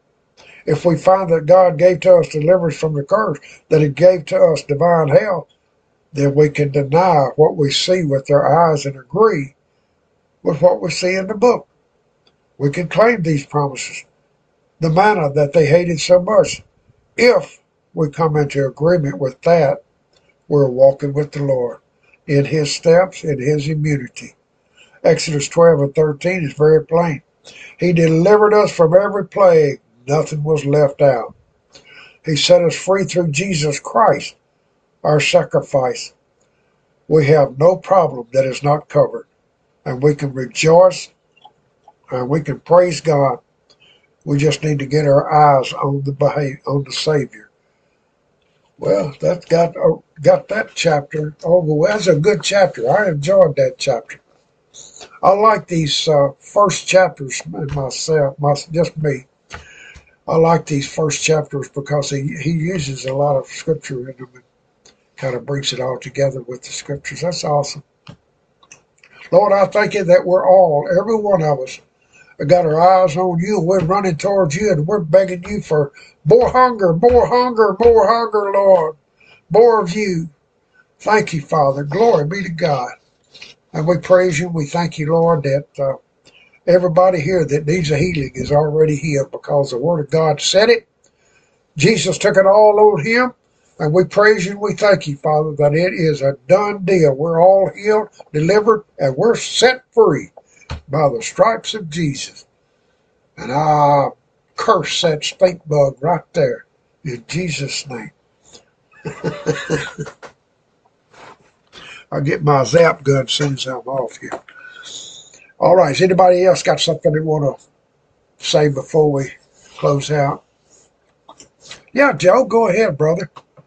If we find that God gave to us deliverance from the curse, that he gave to us divine health, then we can deny what we see with our eyes and agree with what we see in the book. We can claim these promises, the manna that they hated so much. If we come into agreement with that, we're walking with the Lord in his steps, in his immunity. Exodus 12 and 13 is very plain. He delivered us from every plague. Nothing was left out. He set us free through Jesus Christ, our sacrifice. We have no problem that is not covered. And we can rejoice and we can praise God. We just need to get our eyes on the Savior. Well, that's got that chapter over. Well, that's a good chapter. I enjoyed that chapter. I like these first chapters myself, just me. I like these first chapters because he uses a lot of scripture in them and kind of brings it all together with the scriptures. That's awesome. Lord, I thank you that we're all, every one of us, got our eyes on you, and we're running towards you, and we're begging you for more hunger, more hunger, more hunger, Lord. More of you. Thank you, Father. Glory be to God. And we praise you. We thank you, Lord, that everybody here that needs a healing is already healed because the Word of God said it. Jesus took it all on him. And we praise you and we thank you, Father, that it is a done deal. We're all healed, delivered, and we're set free by the stripes of Jesus. And I curse that stink bug right there in Jesus' name. I'll get my zap gun as soon as I'm off here. All right, has anybody else got something they want to say before we close out? Yeah, Joe, go ahead, brother.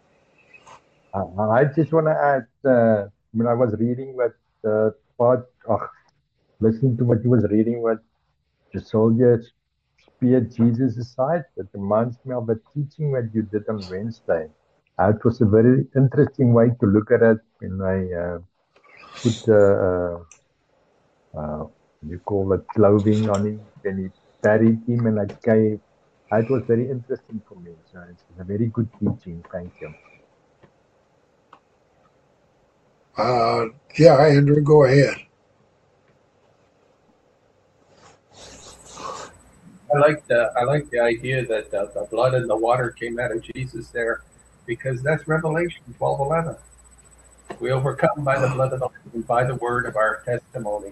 I just want to add, when I was reading what listening to what he was reading, what the soldier speared Jesus aside, it reminds me of a teaching that you did on Wednesday. It was a very interesting way to look at it when I put you call it clothing on him, when he buried him, and it was very interesting for me. So it's a very good teaching. Thank you. Yeah, Andrew, go ahead. I like the idea that the blood and the water came out of Jesus there, because that's Revelation 12:11. We overcome by the blood of the Lamb and by the word of our testimony,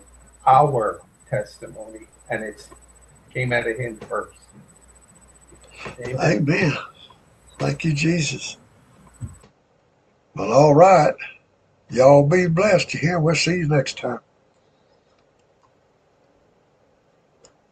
and it came out of him first. Amen. Amen. Thank you, Jesus. Well, all right. Y'all be blessed. You hear? We'll see you next time.